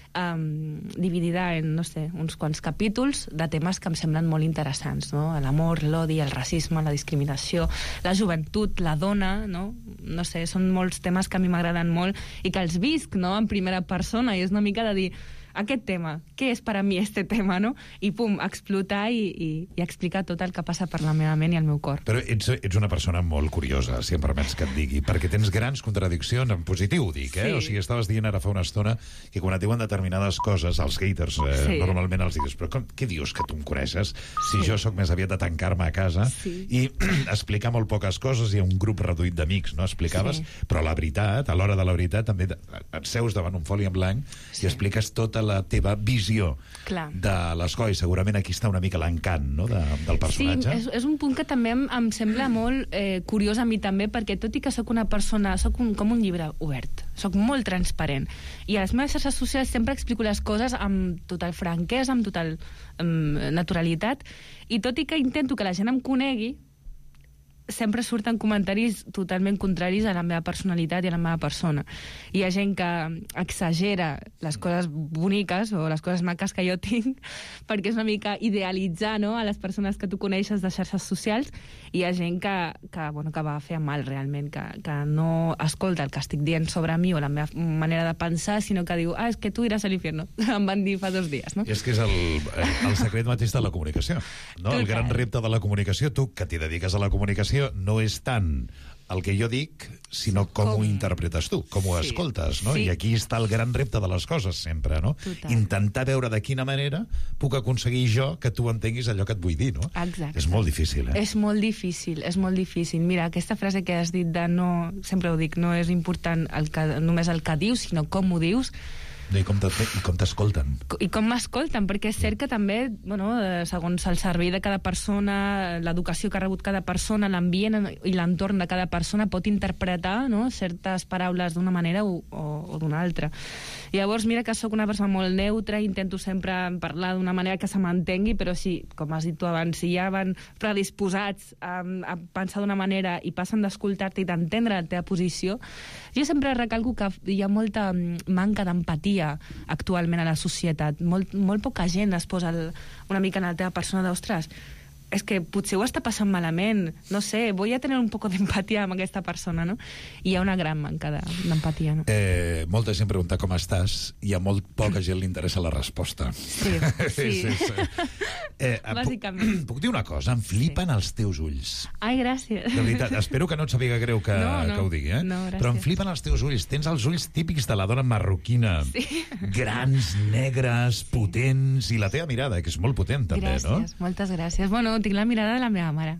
um, dividida en, no sé, uns quants capítols de temes que em semblen molt interessants, no? L'amor, l'odi, el racisme, la discriminació, la joventut, la dona, no? No sé, són molts temes que a mi m'agraden molt i que els visc, no?, en primera persona, i és una mica de dir... aquest tema, què és per a mi este tema, no? I pum, explotar i, i, i explicar tot el que passa per la meva ment i el meu cor. Però ets, ets una persona molt curiosa, si em permets que et digui, perquè tens grans contradiccions, en positiu dic, eh? Sí. O sigui, estaves dient ara fa una estona que quan et diuen determinades coses, els haters eh, sí. normalment els digues, però com, què dius que tu em coneixes? Si sí. jo sóc més aviat de tancar-me a casa sí. i explicar molt poques coses, hi ha un grup reduït d'amics, no? Explicaves, sí. però la veritat, a l'hora de la veritat, també et seus davant un foli en blanc sí. i expliques tota la teva visió Clar. de l'escola, i segurament aquí està una mica l'encant, no?, de, del personatge. Sí, és, és un punt que també em, em sembla molt eh, curiós a mi també, perquè tot i que sóc una persona, sóc un, com un llibre obert, sóc molt transparent, i a les meves xarxes socials sempre explico les coses amb total franquesa, amb total amb naturalitat, i tot i que intento que la gent em conegui, sempre surten comentaris totalment contraris a la meva personalitat i a la meva persona. Hi ha gent que exagera les coses boniques o les coses maques que jo tinc perquè és una mica idealitzar, no?, a les persones que tu coneixes de xarxes socials, i hi ha gent que, que, bueno, que va fer mal realment, que, que no escolta el que estic dient sobre mi o la meva manera de pensar, sinó que diu, ah, és que tu iràs a l'infierno. Em van dir fa dos dies, no? I és que és el, el secret mateix de la comunicació, no? El gran repte de la comunicació, tu que t'hi dediques a la comunicació, no és tant el que jo dic, sinó com, com... ho interpretes tu, com ho sí. escoltes, no? Sí. I aquí està el gran repte de les coses, sempre, no? Total. Intentar veure de quina manera puc aconseguir jo que tu entenguis allò que et vull dir, no? Exacte. És molt difícil, eh? És molt difícil, és molt difícil. Mira, aquesta frase que has dit de no... Sempre ho dic, no és important el que, només el que dius, sinó com ho dius. I com t'escolten. I com m'escolten, perquè és cert que també, bueno, segons el servei de cada persona, l'educació que ha rebut cada persona, l'ambient i l'entorn de cada persona pot interpretar, no?, certes paraules d'una manera o, o, o d'una altra. I llavors, mira que sóc una persona molt neutra, intento sempre parlar d'una manera que se m'entengui, però si, com has dit tu abans, si ja van predisposats a, a pensar d'una manera i passen d'escoltar-te i d'entendre la teva posició, jo sempre recalco que hi ha molta manca d'empatia actualment a la societat. Molt, molt poca gent es posa el, una mica en la teva persona d'ostres, és que potser ho està passant malament, no sé, voy a tener un poco d'empatia amb aquesta persona, no? I hi ha una gran manca d'empatia, no? Eh, molta gent pregunta com estàs i a molt poca gent li interessa la resposta. Sí, sí. és, és, eh, Bàsicament. Puc, puc dir una cosa? Em flipen sí. els teus ulls. Ai, gràcies. De veritat, espero que no et sàpiga greu que, no, no. que ho digui, eh? No, gràcies. Però em flipen els teus ulls. Tens els ulls típics de la dona marroquina. Sí. Grans, negres, potents, i la teva mirada, que és molt potent, també, gràcies, no? Gràcies, moltes gràcies. Bueno, tinc la mirada de la meva mare.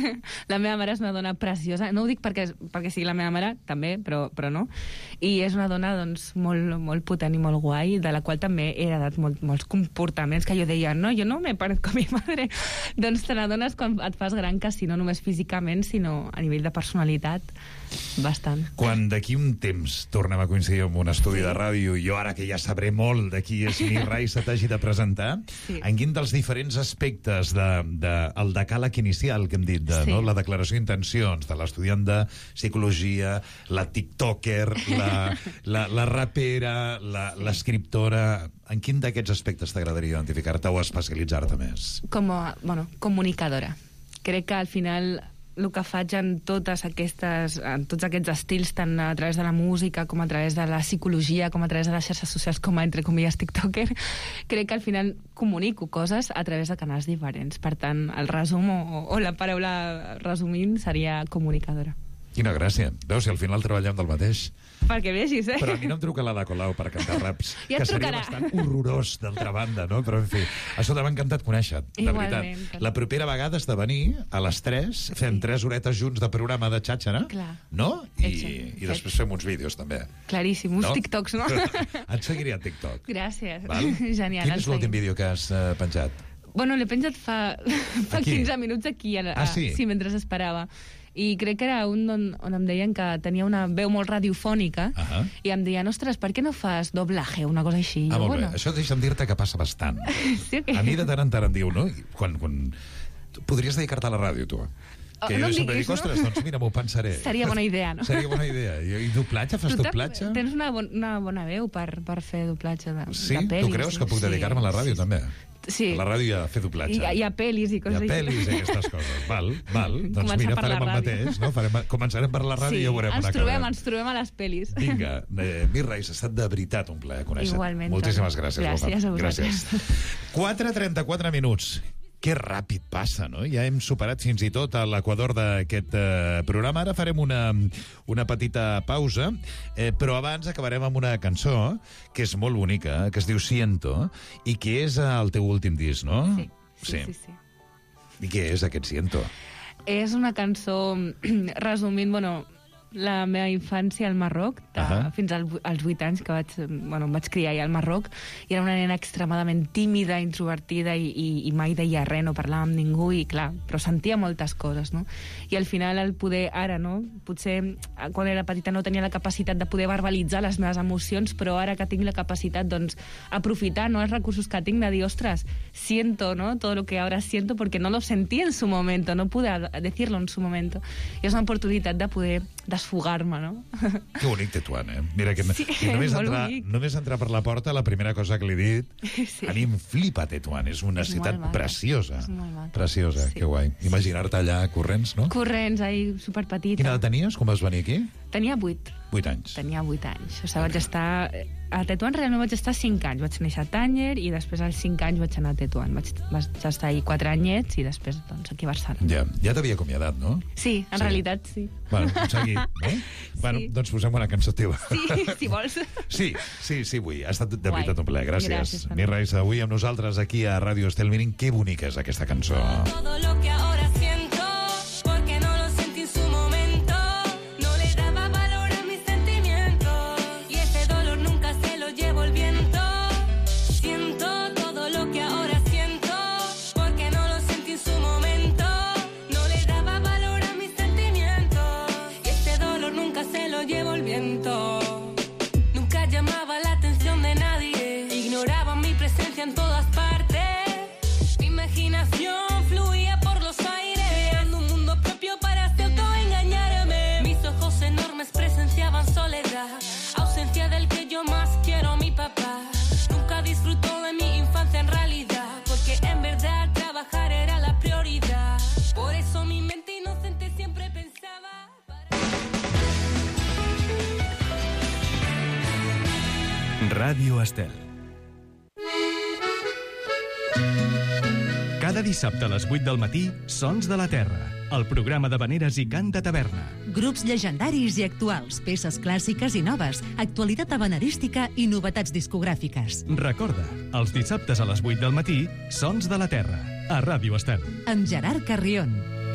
La meva mare és una dona preciosa. No ho dic perquè, perquè sigui la meva mare, també, però, però no. I és una dona, doncs, molt, molt potent i molt guai, de la qual també he heredat molt, molts comportaments que jo deia, no, jo no me parezco a mi madre. Doncs te n'adones quan et fas gran que si no només físicament, sinó a nivell de personalitat, bastant. Quan d'aquí un temps tornem a coincidir en un estudi sí. de ràdio, jo ara que ja sabré molt de qui és Miss Raissa t'hagi de presentar, sí. en quin dels diferents aspectes de, de, el decàleg inicial que hem dit, de, sí. no? La declaració d'intencions de l'estudiant de psicologia, la tiktoker, la, la, la rapera, l'escriptora... En quin d'aquests aspectes t'agradaria identificar-te o especialitzar-te més? Com a, bueno, comunicadora. Crec que al final el que faig en totes aquestes, en tots aquests estils, tant a través de la música com a través de la psicologia, com a través de les xarxes socials, com a, entre comilles, tiktoker, crec que al final comunico coses a través de canals diferents. Per tant, el resum o, o la paraula resumint seria comunicadora. Quina gràcia. Veus, si al final treballem del mateix. Perquè vegis, eh? Però a mi no em truca l'Ada Colau per cantar raps, Ja que et seria trucarà. bastant horrorós, d'altra banda, no? Però, en fi, a sota m'ha encantat conèixer, de Igualment. veritat. La propera vegada has de venir a les tres, fem sí. tres horetes junts de programa de xàxara, Clar. no? I, Hecho. i després fem uns vídeos, també. Claríssim, uns No? TikToks, no? Et seguiré a TikTok. Gràcies. Val? Genial. Quin ens és l'últim seguim. vídeo que has uh, penjat? Bueno, l'he penjat fa, fa Aquí? quinze minuts aquí. A, Ah, sí? Sí, mentre esperava. I crec que era un on, on em deien que tenia una veu molt radiofònica uh -huh. i em deien, ostres, per què no fas doblaje, una cosa així? Ah, Jo, molt bé. bueno, Això deixa'm dir-te que passa bastant. sí o què? A mi de tant en tant em diu, no? I Quan, quan... Tu podries dedicar-te a la ràdio, tu. Que Oh, no jo em sempre diguis, dic, ostres, no? doncs mira, m'ho pensaré. Seria bona idea, no? Seria bona idea. I, i doblatge? Fas Tu doblatge? te- Tens una, bon, una bona veu per, per fer doblatge de, Sí? de pel·lis. Tu creus que puc sí. dedicar-me a la ràdio, també? Sí. A la ràdio i a fer doblatge. I, I a pel·lis i I coses a pel·lis i aquestes coses. Val, val. Doncs Començar mira, per la farem el ràdio. mateix, no? Farem, començarem per la ràdio sí, i ja veurem ens on trobem, acabem. ens trobem a les pel·lis. Vinga, eh, Mirra, ha estat de veritat un plaer conèixer-te. Igualment, Moltíssimes Toni. gràcies. Gràcies Olga. a vosaltres. Gràcies. quatre trenta-quatre minuts. Que ràpid passa, no? Ja hem superat fins i tot a l'equador d'aquest eh, programa. Ara farem una, una petita pausa, eh, però abans acabarem amb una cançó que és molt bonica, que es diu Siento, i que és el teu últim disc, no? Sí, sí, sí. sí. I què és aquest Siento? És una cançó resumint, bueno, la meva infància al Marroc, de, uh Ahà. -huh. fins al, als vuit anys que vaig, bueno, em vaig criar allà al Marroc, i era una nena extremadament tímida, introvertida, i, i, i mai deia res, no parlava amb ningú, i clar, però sentia moltes coses, no? I al final el poder, ara, no? Potser quan era petita no tenia la capacitat de poder verbalitzar les meves emocions, però ara que tinc la capacitat, doncs, aprofitar, no?, els recursos que tinc de dir, ostres, siento, ¿no?, todo lo que ahora siento porque no lo sentí en su momento, no pude decirlo en su momento. I és una oportunitat de poder desfogar-me, no? Que bonic Tetuan, eh? Mira, que Sí, i només, molt entrar, bonic. només entrar per la porta, la primera cosa que li he dit, Sí. a mi em flipa Tetuan, és una És ciutat molt maca. preciosa. És molt maca. Preciosa, Sí. que guai. Imaginar-te allà corrents, no? Corrents, ahí, superpetita. Quina edat tenies quan vas venir aquí? Tenia vuit. Vuit anys. Tenia vuit anys. O sigui, vaig estar... A Tetuan realment vaig estar cinc anys. Vaig néixer a Tànger i després als cinc anys vaig anar a Tetuan. Vaig, vaig estar ahí quatre anyets i després, doncs, aquí a Barcelona. Ja, ja t'havia acomiadat, no? Sí, en Sí. realitat, sí. Bueno, seguit, no? Bueno, doncs posem una cançó teva. Sí, si vols. Sí, sí, sí, vull. Ha estat de Guai. veritat un plaer. Gràcies. Gràcies, Toni. Mirra Isa, avui amb nosaltres aquí a Ràdio Estel. Mirin que bonica és aquesta cançó. Todo lo que ahora siento, porque no lo sentí en su momento, no le daba valor a mis sentimientos, y ese dolor nunca se lo llevo el viento. Siento todo lo que ahora siento, porque no lo sentí en su momento, no le daba valor a mis sentimientos, y ese dolor nunca se lo llevo el viento. Nunca llamaba la atención de nadie, ignoraba mi presencia en todas partes. Mi imaginación fluía por los aires, creando un mundo propio para así autoengañarme. Mis ojos enormes presenciaban soledad, ausencia del que yo más quiero, mi papá. Nunca disfrutó de mi infancia en realidad, porque en verdad trabajar era la prioridad. Por eso mi mente inocente siempre pensaba... Ràdio Estel. Cada dissabte a les vuit del matí, Sons de la Terra, el programa de veneres i cant de taverna. Grups llegendaris i actuals, peces clàssiques i noves, actualitat habanerística i novetats discogràfiques. Recorda, els dissabtes a les vuit del matí, Sons de la Terra, a Ràdio Estel. Amb Gerard Carrion.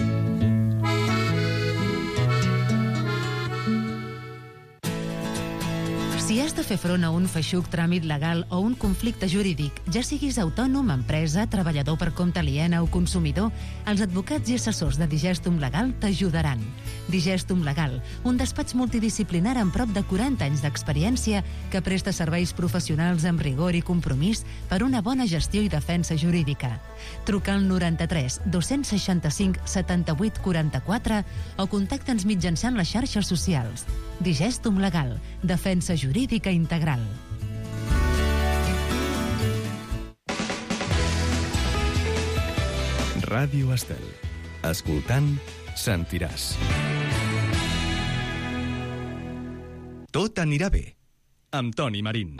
Si has de fer front a un feixuc tràmit legal o un conflicte jurídic, ja siguis autònom, empresa, treballador per compte aliena o consumidor, els advocats i assessors de Digestum Legal t'ajudaran. Digestum Legal, un despatx multidisciplinar amb prop de quaranta anys d'experiència que presta serveis professionals amb rigor i compromís per una bona gestió i defensa jurídica. Truca al noranta-tres dos-cents seixanta-cinc setanta-vuit quaranta-quatre o contacta'ns mitjançant les xarxes socials. Digestum Legal, defensa jurídica integral. Ràdio Estel. Escoltant, sentiràs. Tot anirà bé, amb Toni Marín.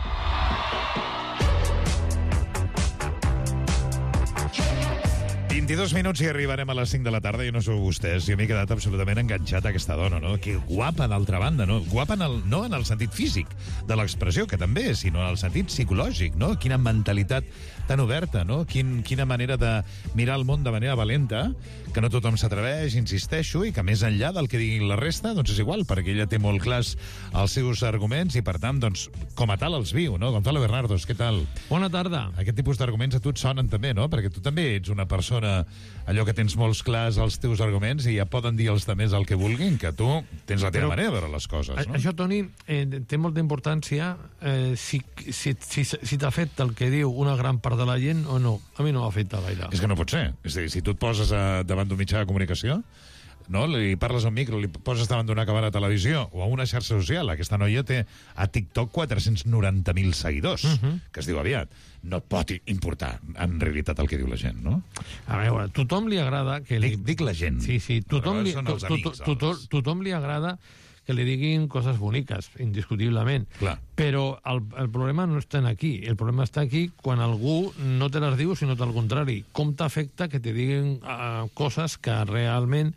vint-i-dos minuts i arribarem a les cinc de la tarda. Jo no sou vostès, jo m'he quedat absolutament enganxat a aquesta dona, no? Que guapa, d'altra banda, no? Guapa en el, no en el sentit físic de l'expressió, que també, sinó en el sentit psicològic, no? Quina mentalitat tan oberta, no? Quin, quina manera de mirar el món de manera valenta, que no tothom s'atreveix, insisteixo, i que més enllà del que diguin la resta, doncs és igual, perquè ella té molt clars els seus arguments i, per tant, doncs, com a tal els viu, no? Gonzalo Bernardos, què tal? Bona tarda. Aquest tipus d'arguments a tu et sonen també, no? Perquè tu també ets una persona, allò que tens molts clars els teus arguments i ja poden dir els altres el que vulguin, que tu tens la teva Però, manera de veure les coses, no? Això, Toni, eh, té molta importància eh, si, si, si, si t'ha fet el que diu una gran part de la gent o no. A mi no m'ha afectat gaire. És que no pot ser. És a dir, si tu et poses a, davant d'un mitjà de comunicació, no? Li parles a un micro, li poses davant d'una càmera de televisió o a una xarxa social. Aquesta noia té a TikTok quatre-cents noranta mil seguidors, uh -huh. que es diu aviat. No et pot importar, en realitat, el que diu la gent, no? A veure, tothom li agrada... que li... Dic, dic la gent. Sí, sí, tothom li, to, to, to, to, tothom li agrada que li diguin coses boniques, indiscutiblement. Clar. Però el, el problema no està aquí. El problema està aquí quan algú no te les diu, sinó al contrari. Com t'afecta que te diguin uh, coses que realment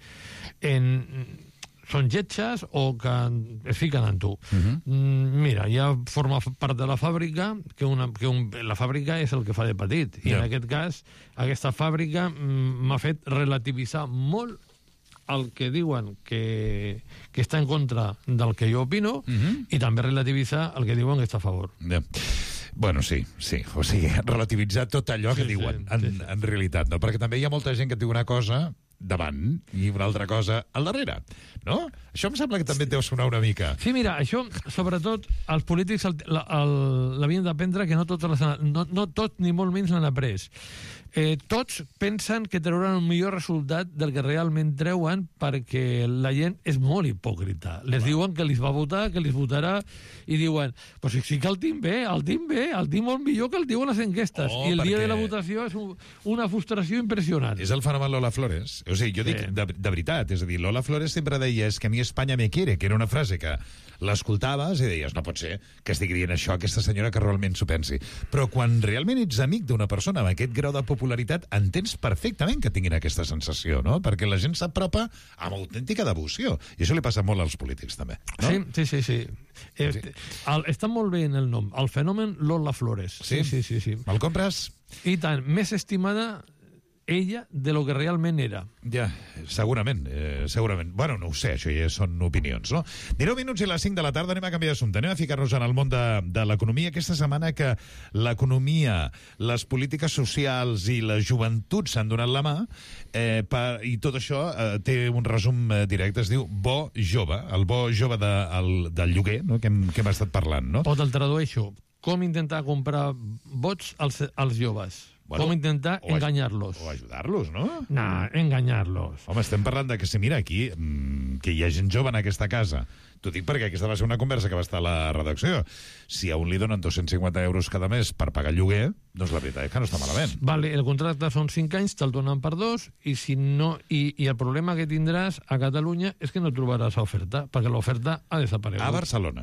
en, són lletges o que es fiquen en tu. Uh-huh. mm, mira, ja forma part de la fàbrica, que, una, que un, la fàbrica és el que fa de petit. I yeah. en aquest cas, aquesta fàbrica m'ha fet relativitzar molt el que diuen que, que està en contra del que jo opino, uh-huh. i també relativitzar el que diuen que està a favor. Yeah. Bueno, sí, sí. O sigui, relativitzar tot allò sí, que diuen, sí, en, sí, sí. en realitat, no? Perquè també hi ha molta gent que et diu una cosa davant i una altra cosa al darrere, no? Això em sembla que també et deu sonar una mica. Sí, mira, això, sobretot, els polítics l'havien d'aprendre que no tots, les, no, no tots ni molt menys l'han après. Eh, tots pensen que trauran un millor resultat del que realment treuen perquè la gent és molt hipòcrita. Les Home. diuen que els va votar, que els votarà, i diuen, pues sí que el tinc bé, el tinc bé, el tinc molt millor que el diuen les enquestes. Oh, I el perquè... dia de la votació és un, una frustració impressionant. És el fenomen Lola Flores. O sigui, jo dic sí. de, de veritat, és a dir, Lola Flores sempre deia és que a mi Espanya me quiere, que era una frase que l'escoltaves i deies, no pot ser que estigui dient això aquesta senyora que realment s'ho pensi. Però quan realment ets amic d'una persona amb aquest grau de popularitat, entens perfectament que tinguin aquesta sensació, no? Perquè la gent s'apropa amb autèntica devoció. I això li passa molt als polítics, també. No? Sí, sí, sí. sí. Eh, sí. El, està molt bé en el nom. El fenomen Lola Flores. Sí? Sí, sí, sí. sí. Me'l compres? I tant. Més estimada ella de lo que realment era. Ja, segurament, eh, segurament. Bueno, no ho sé, això ja són opinions, no? dinou minuts i les cinc de la tarda, anem a canviar d'assumpte, anem a ficar-nos en el món de, de l'economia. Aquesta setmana que l'economia, les polítiques socials i la joventut s'han donat la mà, eh, per, i tot això eh, té un resum eh, directe, es diu Bo Jove, el Bo Jove de, el, del lloguer, no? que, hem, que hem estat parlant, no? O te'l tradueixo, com intentar comprar vots als, als joves. Bueno, com intentar enganyar-los. O ajudar-los, no? No, enganyar-los. Home, estem parlant de que, si mira aquí, que hi ha gent jove en aquesta casa. T'ho dic perquè aquesta va ser una conversa que va estar a la redacció. Si a un li donen dos-cents cinquanta euros cada mes per pagar el lloguer, doncs la veritat és que no està malament. Vale, el contracte són cinc anys, te'l donen per dos, i si no i, i el problema que tindràs a Catalunya és que no trobaràs oferta, perquè l'oferta ha desaparegut. A Barcelona.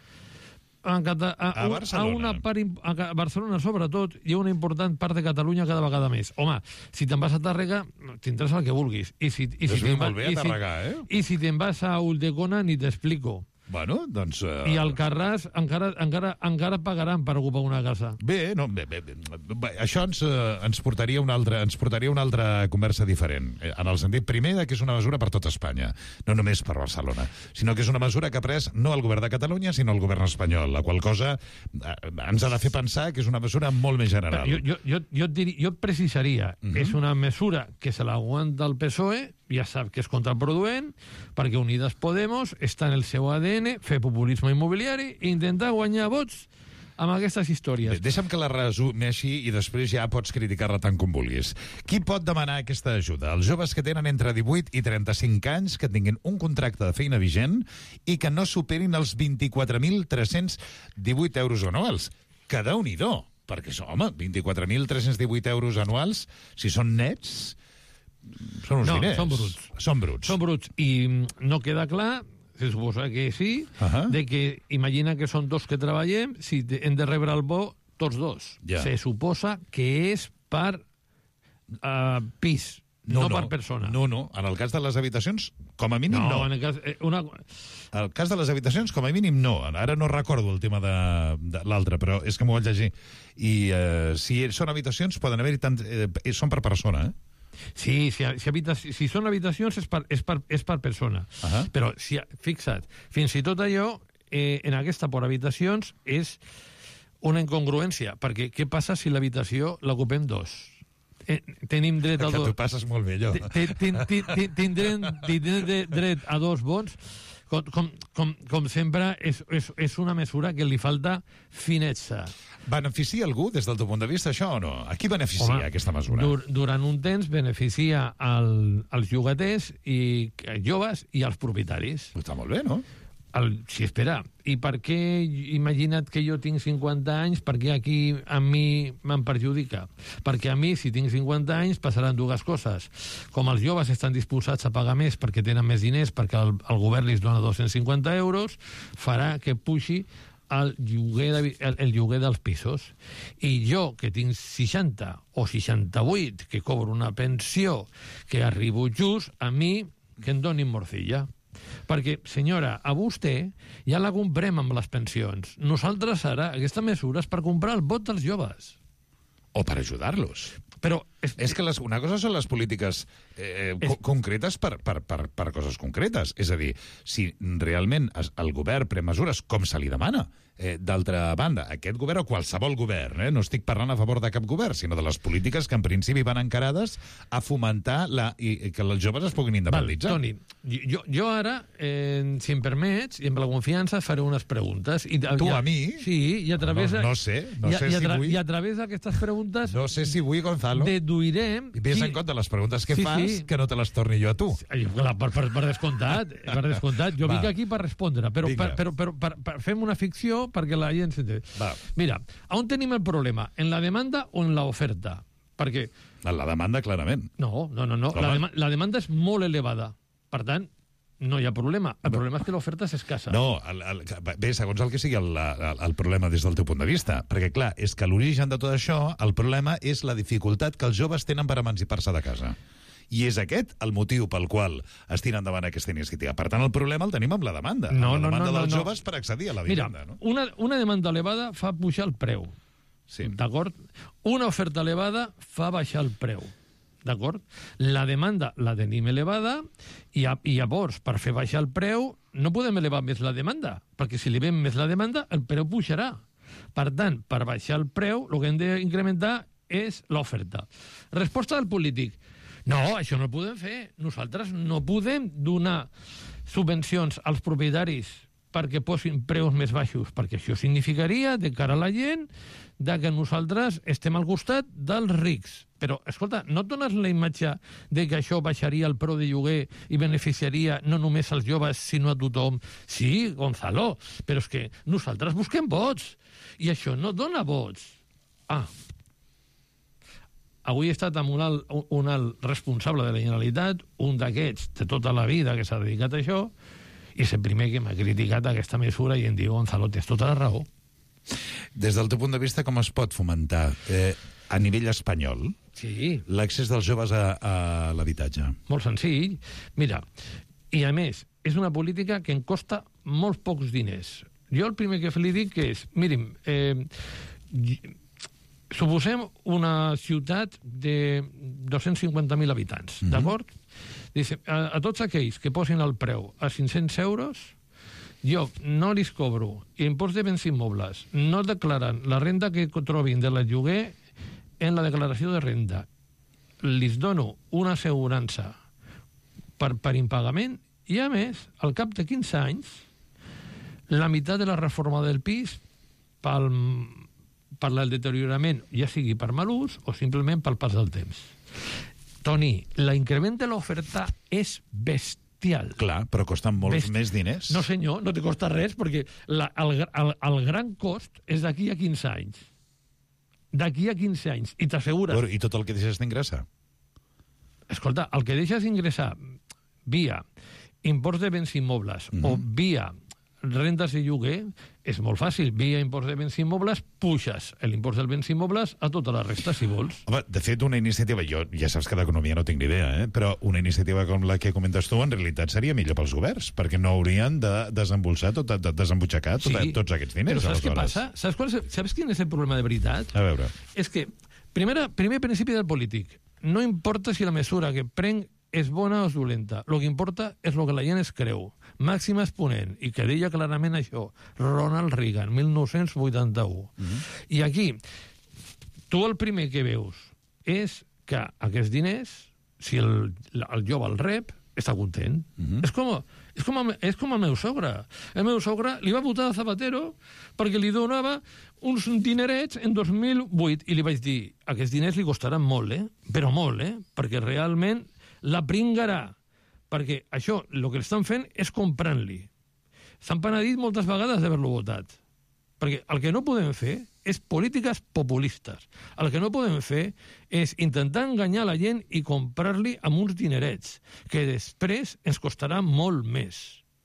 A, Cata a, a, a una part a Barcelona, sobretot, hi ha una important part de Catalunya cada vegada més. Home, si te'n vas a Tàrrega, tindràs el que vulguis. I si, i si te'n va, bé a Tàrrega, i si, eh? I si te'n vas a Ulldecona, ni t'explico. Bueno, doncs... Uh... I al Carràs encara, encara, encara pagaran per ocupar una casa. Bé, no, bé, bé, bé. Això ens, uh, ens, portaria una altra, ens portaria una altra conversa diferent, en el sentit primer de que és una mesura per tot Espanya, no només per Barcelona, sinó que és una mesura que ha pres no el govern de Catalunya, sinó el govern espanyol, la qual cosa uh, ens ha de fer pensar que és una mesura molt més general. Jo, jo, jo, jo, diria, jo precisaria, uh -huh. és una mesura que se l'aguanta el P S O E, ja sap que és contraproduent, perquè Unides Podemos està en el seu A D N, fer populisme immobiliari i intentar guanyar vots amb aquestes històries. Bé, deixa'm que la resumeixi i després ja pots criticar-la tant com vulguis. Qui pot demanar aquesta ajuda? Els joves que tenen entre divuit i trenta-cinc anys, que tinguin un contracte de feina vigent i que no superin els vint-i-quatre mil tres-cents divuit euros anuals. Que Déu-n'hi-do, perquè, home, vint-i-quatre mil tres-cents divuit euros anuals, si són nets... Són uns no, diners. són bruts. Són bruts. Són bruts. I no queda clar, se suposa que sí, uh -huh. de que imagina que són dos que treballem, si hem de rebre el bo tots dos. Ja. Se suposa que és per uh, pis, no, no, no per persona. No, no. En el cas de les habitacions, com a mínim, no. no. En el cas, eh, una... el cas de les habitacions, com a mínim, no. Ara no recordo el tema de, de l'altre, però és que m'ho vaig llegir. I eh, si són habitacions, poden haver-hi tant... Eh, són per persona, eh? Sí, si, si, habita, si són habitacions és per, és per, és per persona. Uh -huh. Però, si, fixa't, fins i tot allò, eh, en aquesta per habitacions, és una incongruència, perquè què passa si l'habitació l'ocupem dos? Eh, tenim dret a dos... Que tu passes molt bé, allò. Tindrem dret a dos vots. Com, com, com, com sempre, és, és, és una mesura que li falta finesa. Beneficia algú, des del teu punt de vista, això o no? A qui beneficia Home, aquesta mesura? Dur, durant un temps beneficia el, els llogaters i joves i els propietaris. Està molt bé, no? El, sí, espera, i per què, imagina't que jo tinc cinquanta anys, per què aquí a mi me'n perjudica? Perquè a mi, si tinc cinquanta anys, passaran dues coses. Com els joves estan disposats a pagar més perquè tenen més diners, perquè el, el govern li dona dos-cents cinquanta euros, farà que puixi el lloguer, de, el, el lloguer dels pisos. I jo, que tinc seixanta o seixanta-vuit, que cobro una pensió, que arribo just, a mi, que em donin morcilla. Perquè, senyora, a vostè ja la comprem amb les pensions. Nosaltres ara, aquesta mesura és per comprar el vot dels joves. O per ajudar-los. Però és, és que les, una cosa són les polítiques eh, és... co concretes per, per, per, per coses concretes. És a dir, si realment es, el govern pren mesures com se li demana, eh, d'altra banda, aquest govern o qualsevol govern, eh, no estic parlant a favor de cap govern, sinó de les polítiques que en principi van encarades a fomentar la, i, i que els joves es puguin independitzar. Val, Toni, jo, jo ara, eh, si em permets, i amb la confiança, faré unes preguntes. I, tu ja, a mi? Sí, i a través... No, no sé, no i, sé i a, si vull... I a través d'aquestes preguntes... No sé si vull, Gonzalo. Deduirem... I ves qui... en compte les preguntes que sí, fas, sí. que no te les torni jo a tu. Ai, per, per, per descomptat, per descomptat. Jo Va. vinc aquí per respondre, però, per, però, però per, per, fem una ficció perquè la gent s'entén. Mira, on tenim el problema? En la demanda o en l'oferta? Perquè... En la demanda, clarament. No, no, no. no. La, dem la demanda és molt elevada. Per tant, no hi ha problema. El problema és que l'oferta és escassa. No, el, el, bé, segons el que sigui el, el, el problema des del teu punt de vista. Perquè, clar, és que l'origen de tot això, el problema és la dificultat que els joves tenen per emancipar-se de casa. I és aquest el motiu pel qual es tira endavant aquesta iniciativa. Per tant, el problema el tenim amb la demanda. No, amb la demanda no, no, dels no. joves per accedir a la vivenda. Mira, no? una, una demanda elevada fa pujar el preu. Sí. D'acord? Una oferta elevada fa baixar el preu. D'acord? La demanda la tenim elevada i, a, i llavors, per fer baixar el preu, no podem elevar més la demanda, perquè si elevem més la demanda, el preu pujarà. Per tant, per baixar el preu, el que hem d'incrementar és l'oferta. Resposta del polític. No, això no ho podem fer. Nosaltres no podem donar subvencions als propietaris perquè posin preus més baixos, perquè això significaria, de cara a la gent, de que nosaltres estem al costat dels rics. Però, escolta, no et dones la imatge de que això baixaria el preu de lloguer i beneficiaria no només als joves, sinó a tothom? Sí, Gonzalo, però és que nosaltres busquem vots, i això no dona vots. Ah, avui he estat amb un alt, un alt responsable de la Generalitat, un d'aquests de tota la vida que s'ha dedicat a això, i és el primer que m'ha criticat aquesta mesura i em diu, Gonzalo, tens tota la raó. Des del teu punt de vista, com es pot fomentar eh, a nivell espanyol sí. l'accés dels joves a, a l'habitatge? Molt senzill. Mira, i a més, és una política que em costa molts pocs diners. Jo el primer que li dic és, mirin, eh, suposem una ciutat de dos-cents cinquanta mil habitants, mm-hmm. d'acord? Dice, a, a tots aquells que posin el preu a cinc-cents euros, jo no li cobro impost de béns immobles, no declaren la renda que trobin de la lloguer en la declaració de renda. Li dono una assegurança per, per impagament i, a més, al cap de quinze anys, la meitat de la reforma del pis pel, per el deteriorament, ja sigui per mal ús o simplement pel pas del temps. Toni, l'increment de l'oferta és bestial. Clar, però costen molts Best... més diners. No, senyor, no te costa res, perquè la, el, el, el gran cost és d'aquí a quinze anys. D'aquí a quinze anys. I t'assegures... I tot el que deixes d'ingressar? Escolta, el que deixes d'ingressar via impost de béns immobles mm-hmm. o via rendes i lloguer, és molt fàcil. Via impost de béns immobles, puixes l'impost dels béns immobles a tota la resta, si vols. Home, de fet, una iniciativa, jo ja saps que d'economia no tinc ni idea, eh? Però una iniciativa com la que comentes tu, en realitat seria millor pels governs, perquè no haurien de desembolsar, tot, de desembutxacar tot, sí, tots aquests diners. Però saps què aleshores. passa? Saps, qual és, saps quin és el problema de veritat? A veure. És que, primera, primer principi del polític, no importa si la mesura que prenc és bona o és dolenta. El que importa és el que la gent es creu. Màxim exponent, i que deia clarament això, Ronald Reagan, mil nou-cents vuitanta-u. Mm-hmm. I aquí, tu el primer que veus és que aquests diners, si el, el jove el rep, està content. Mm-hmm. És, com, és, com, és com el meu sogre. El meu sogre li va votar a Zapatero perquè li donava uns dinerets en dos mil vuit, i li vaig dir, aquests diners li costaran molt, eh? Però molt, eh? Perquè realment la pringarà, perquè això, el que l'estan fent és comprant-li. S'han penedit moltes vegades d'haver-lo votat, perquè el que no podem fer és polítiques populistes. El que no podem fer és intentar enganyar la gent i comprar-li amb uns dinerets, que després ens costarà molt més.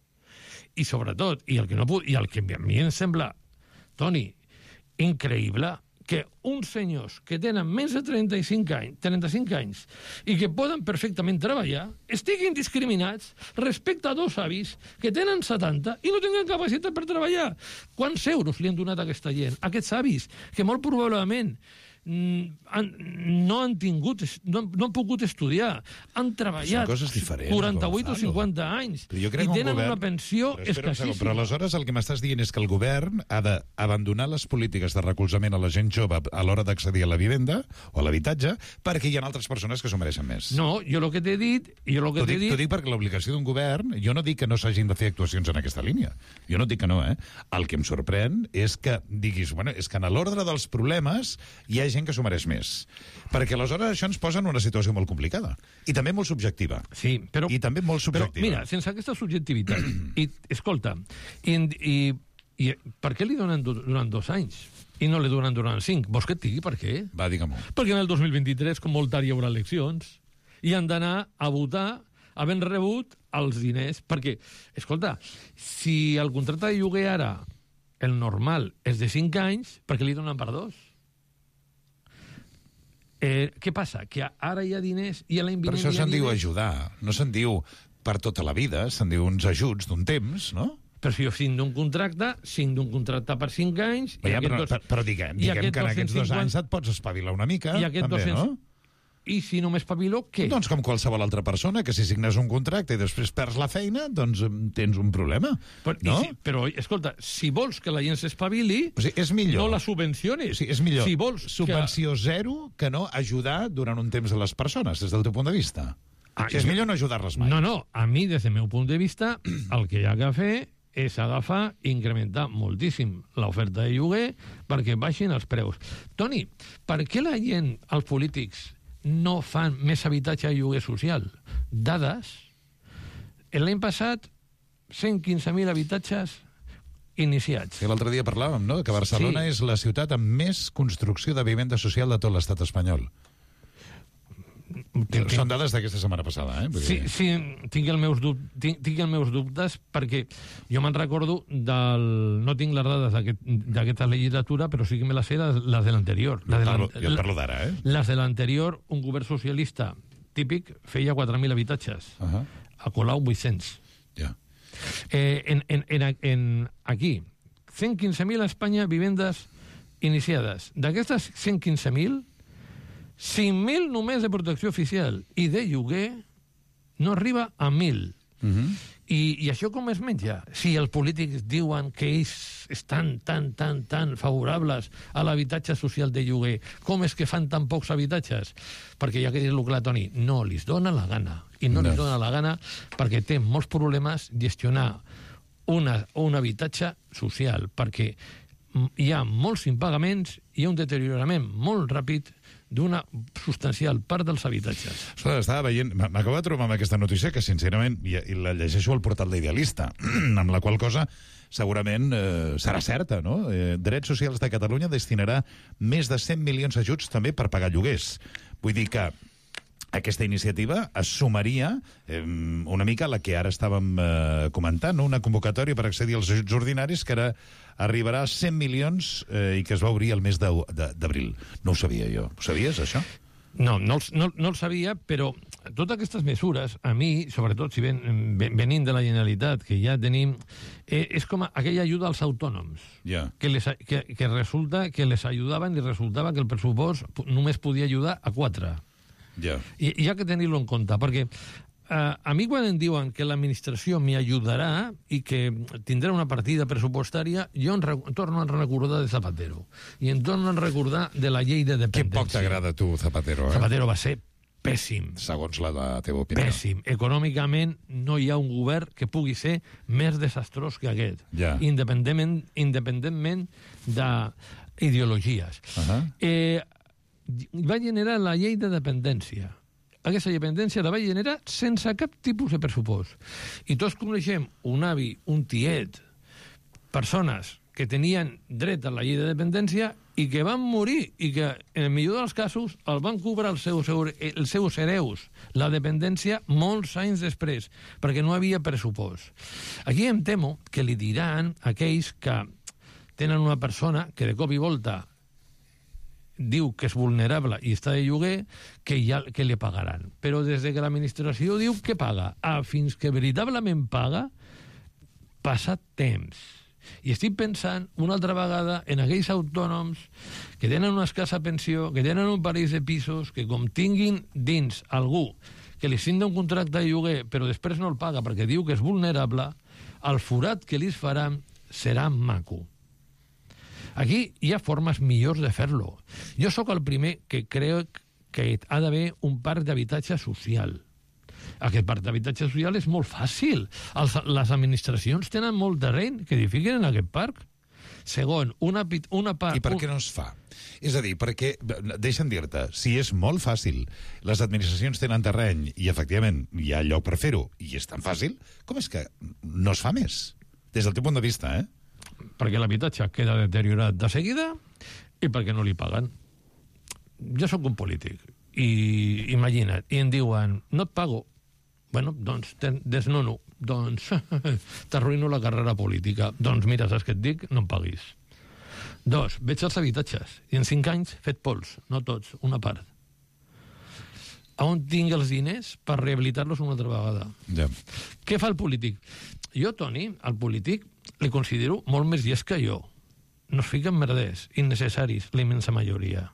I sobretot, i el que, no puc, i el que a mi em sembla, Toni, increïble, que uns senyors que tenen menys de trenta-cinc anys, trenta-cinc anys i que poden perfectament treballar estiguin discriminats respecte a dos avis que tenen setanta i no tenen capacitat per treballar. Quants euros li han donat a aquesta gent? Aquests avis, que molt probablement han, no han tingut, no, no han pogut estudiar, han treballat quaranta-vuit o cinquanta anys i tenen govern, una pensió escassíssima. Però aleshores el que m'estàs dient és que el govern ha d'abandonar les polítiques de recolzament a la gent jove a l'hora d'accedir a la vivenda o a l'habitatge perquè hi ha altres persones que s'ho mereixen més. No, jo el que t'he dit... Jo lo que t'he dit... T'ho dic perquè l'obligació d'un govern, jo no dic que no s'hagin de fer actuacions en aquesta línia. Jo no dic que no, eh? El que em sorprèn és que diguis, bueno, és que en l'ordre dels problemes hi ha gent que s'ho mereix més. Perquè aleshores això ens posa en una situació molt complicada. I també molt subjectiva. Sí, però... I també molt subjectiva. Però, mira, sense aquesta subjectivitat, i, escolta, i, i, i per què li donen durant dos anys i no li donen durant cinc? Vols que et digui per què? Va, digue-m'ho. Perquè en el dos mil vint-i-tres, com molt tard, hi haurà eleccions i han d'anar a votar havent rebut els diners. Perquè, escolta, si el contracte de lloguer ara, el normal, és de cinc anys, per què li donen per dos? Eh, què passa? Que ara hi ha diners i a l'any vinent... Per això se'n diu ajudar, no se'n diu per tota la vida, se'n diu uns ajuts d'un temps, no? Però si jo cinc d'un contracte, cinc d'un contracte per cinc anys... Però, ja, però, dos, però, però diguem, diguem que en aquests dos anys et pots espavilar una mica, també, dos-cents... no? I si no m'espavilo, què? Doncs com qualsevol altra persona, que si signes un contracte i després perds la feina, doncs tens un problema, però, no? Si, però, escolta, si vols que la gent s'espavili, o sigui, és millor, no la subvencionis. O sigui, és millor si vols subvenció que... zero que no ajudar durant un temps a les persones, des del teu punt de vista. Ah, o sigui, és millor no ajudar-les mai. No, no, a mi, des del meu punt de vista, el que hi ha que fer és agafar i incrementar moltíssim l'oferta de lloguer perquè baixin els preus. Toni, per què la gent, els polítics, no fan més habitatge a lloguer social? Dades. L'any passat, cent quinze mil habitatges iniciats. Sí, l'altre dia parlàvem, no?, que Barcelona sí. és la ciutat amb més construcció de vivenda social de tot l'estat espanyol. Tinc, Són dades d'aquesta setmana passada, eh? Sí, sí, tinc els meus, dub, tinc, tinc els meus dubtes, perquè jo me'n recordo del... No tinc les dades d'aquesta aquest, legislatura, però sí que me les sé les, les de l'anterior. Jo, jo parlo d'ara, eh? Les de l'anterior, un govern socialista típic feia quatre mil habitatges. Uh -huh. A Colau, vuit-cents. Ja. Eh, en, en, en, en, aquí, cent quinze mil a Espanya vivendes iniciades. D'aquestes cent quinze mil, cinc mil només de protecció oficial i de lloguer no arriba a mil. Uh-huh. I, I això com es menja? Si els polítics diuen que ells estan tan, tan, tan favorables a l'habitatge social de lloguer, com és que fan tan pocs habitatges? Perquè ja que dir-lo clar, Toni, no li dona la gana. I no, no li dona la gana perquè té molts problemes gestionar una, un habitatge social, perquè hi ha molts impagaments i hi ha un deteriorament molt ràpid d'una substancial part dels habitatges. Escolta, estava veient... M'acabo de trobar amb aquesta notícia que, sincerament, i, i la llegeixo al portal d'Idealista, amb la qual cosa segurament eh, serà certa, no? Eh, Drets Socials de Catalunya destinarà més de cent milions d'ajuts també per pagar lloguers. Vull dir que aquesta iniciativa es sumaria eh, una mica a la que ara estàvem eh, comentant, no? Una convocatòria per accedir als ajuts ordinaris que ara arribarà a cent milions eh, i que es va obrir el mes d'abril. No ho sabia jo. Ho sabies, això? No, no, no, no el sabia, però totes aquestes mesures, a mi, sobretot si ven, venint de la Generalitat, que ja tenim, eh, és com aquella ajuda als autònoms, yeah. que, les, que, que resulta que les ajudaven i resultava que el pressupost només podia ajudar a quatre. Yeah. I, i hi ha que tenir-lo en compte, perquè eh, a mi quan em diuen que l'administració m'ajudarà i que tindrà una partida pressupostària, jo em, em torno a recordar de Zapatero. I em torno a recordar de la llei de dependència. Que poc t'agrada tu, Zapatero, eh? Zapatero va ser pèssim. Segons la, la teva opinió. Pèssim. Econòmicament no hi ha un govern que pugui ser més desastrós que aquest. Ja. Independentment, independentment d'ideologies. Uh -huh. eh, va generar la llei de dependència. Aquesta dependència la va generar sense cap tipus de pressupost. I tots coneixem un avi, un tiet, persones que tenien dret a la llei de dependència i que van morir i que, en el millor dels casos, el van cobrar els seus, els seus hereus, la dependència, molts anys després, perquè no havia pressupost. Aquí em temo que li diran a aquells que tenen una persona que de cop i volta diu que és vulnerable i està de lloguer, que ja que li pagaran. Però des que l'administració diu que paga, a fins que veritablement paga, passa temps. I estic pensant una altra vegada en aquells autònoms que tenen una escassa pensió, que tenen un parell de pisos, que com tinguin dins algú que li signa un contracte de lloguer però després no el paga perquè diu que és vulnerable, el forat que li faran serà maco. Aquí hi ha formes millors de fer-lo. Jo sóc el primer que crec que ha d'haver un parc d'habitatge social. Aquest parc d'habitatge social és molt fàcil. Els, les administracions tenen molt terreny que edifiquen en aquest parc. Segon, una, una part... I per què no es fa? És a dir, perquè, deixa'm dir-te, si és molt fàcil, les administracions tenen terreny i, efectivament, hi ha lloc per fer-ho, i és tan fàcil, com és que no es fa més? Des del teu punt de vista, eh? Perquè l'habitatge queda deteriorat de seguida i perquè no li paguen. Jo sóc un polític i imagina't, i em diuen no et pago, bueno, doncs desnono, doncs t'arruïno la carrera política, doncs mira, saps què et dic? No em paguis. Dos, veig els habitatges i en cinc anys fet pols, no tots, una part. A on tinc els diners per rehabilitar-los una altra vegada? Ja. Què fa el polític? Jo, Toni, el polític li considero molt més llest que jo. No es fiquen merders innecessaris, la immensa majoria.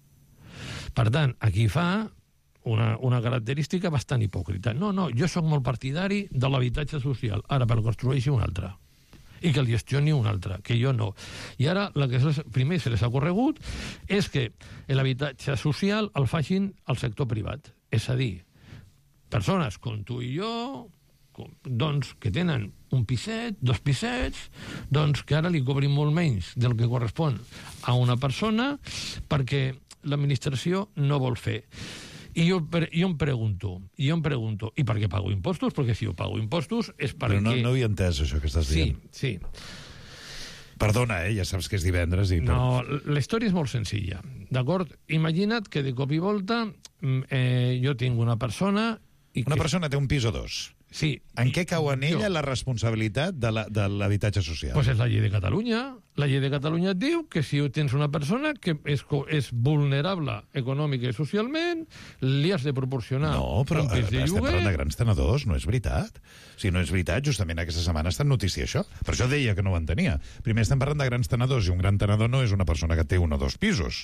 Per tant, aquí fa una, una característica bastant hipòcrita. No, no, jo sóc molt partidari de l'habitatge social. Ara, per construeixi un altre. I que el gestioni un altre, que jo no. I ara, el que primer se les ha corregut és que l'habitatge social el facin al sector privat. És a dir, persones com tu i jo, doncs, que tenen un piset, dos pisets, doncs que ara li cobrin molt menys del que correspon a una persona perquè l'administració no vol fer. I jo, jo em pregunto, jo em pregunto, i per què pago impostos? Perquè si jo pago impostos és perquè... Però no, no he entès això que estàs dient. Sí, sí. Perdona, eh? Ja saps que és divendres i... No, la història és molt senzilla, d'acord? Imagina't que de cop i volta eh, jo tinc una persona... I una que... persona té un pis o dos. Sí. En què cau en ella jo. la responsabilitat de l'habitatge social? Pues és la llei de Catalunya. La llei de Catalunya et diu que si tens una persona que és, és vulnerable econòmica i socialment, li has de proporcionar no, però, un pis de estem lloguer... parlant de grans tenedors, no és veritat. Si no és veritat, justament aquesta setmana està en notícia això. Per això deia que no ho entenia. Primer estem parlant de grans tenedors, i un gran tenedor no és una persona que té un o dos pisos.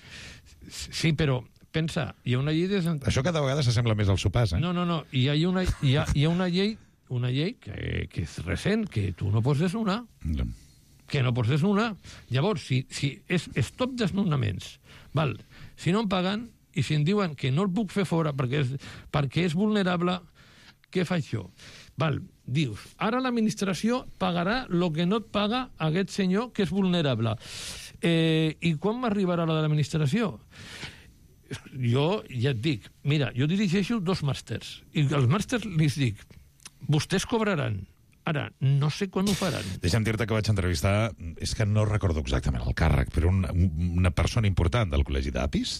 Sí, però... Pensa, hi ha una llei... De... Això cada vegada s'assembla més al sopars, eh? No, no, no. Hi ha una, hi ha, hi ha una llei, una llei que, que és recent, que tu no pots desnonar. No. Que no pots desnonar. Llavors, si, si és stop desnonaments, val? Si no em paguen i si em diuen que no el puc fer fora perquè és, perquè és vulnerable, què faig jo? Val, dius, ara l'administració pagarà el que no et paga aquest senyor que és vulnerable. Eh, I quan m'arribarà la de l'administració? Jo ja et dic, mira, jo dirigeixo dos màsters, i els màsters li dic, vostès cobraran. Ara, no sé quan ho faran. Deixa'm dir-te que vaig entrevistar, és que no recordo exactament el càrrec, però una, una persona important del Col·legi d'Apis,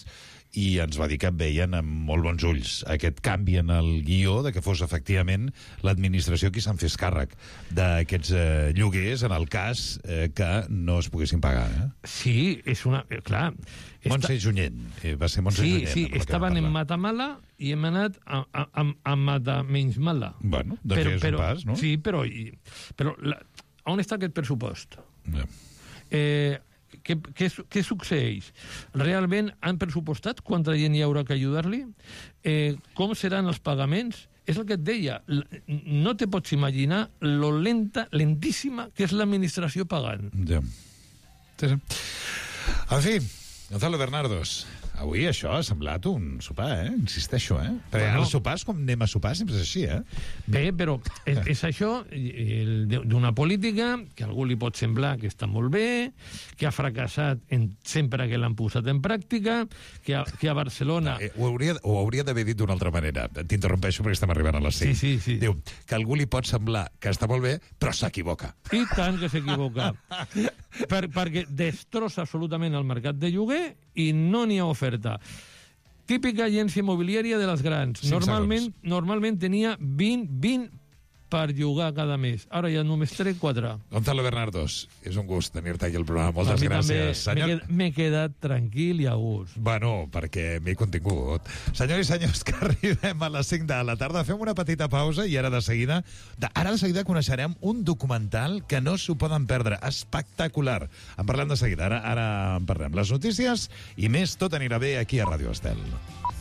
i ens va dir que veien amb molt bons ulls aquest canvi en el guió de que fos efectivament l'administració qui se'n fes càrrec d'aquests eh, lloguers en el cas eh, que no es poguessin pagar. Eh? Sí, és una... Eh, clar... Montse esta... Junyent, eh, va ser Montse sí, Junyent. Sí, sí, estaven en Matamala i hem anat a, a, a, a Matamenysmala. Bueno, doncs però, és però, un pas, no? Sí, però... però la, on està aquest pressupost? Ja. Eh... Què, què, què succeeix? Realment han pressupostat quanta gent hi haurà que ajudar-li? Eh, com seran els pagaments? És el que et deia. No te pots imaginar lo lenta, lentíssima que és l'administració pagant. Ja. Sí, sí. En fi, Gonzalo Bernardos, avui això ha semblat un sopar, eh? Insisteixo, eh? Perquè bueno, els sopars, com anem a sopar, sempre és així, eh? Bé, però és, és això d'una política que a algú li pot semblar que està molt bé, que ha fracassat en, sempre que l'han posat en pràctica, que a, que a Barcelona... Eh, ho hauria, ho hauria d'haver dit d'una altra manera. T'interrompeixo perquè estem arribant a les cinc. Sí, sí, sí. Diu que a algú li pot semblar que està molt bé, però s'equivoca. I tant que s'equivoca. per, perquè destrossa absolutament el mercat de lloguer i no n'hi ha oferta. Típica agència immobiliària de les grans. Normalment, normalment tenia vint, vint per llogar cada mes. Ara ja només tres, quatre. Gonzalo Bernardos, és un gust tenir-te aquí al programa. Moltes gràcies. Senyor... M'he quedat tranquil i a gust. Bueno, perquè m'he contingut. Senyors i senyors, que arribem a les cinc de la tarda. Fem una petita pausa i ara de seguida... De, ara de seguida coneixerem un documental que no s'ho poden perdre. Espectacular. En parlem de seguida. Ara, ara en parlem. Les notícies i més, tot anirà bé aquí a Ràdio Estel.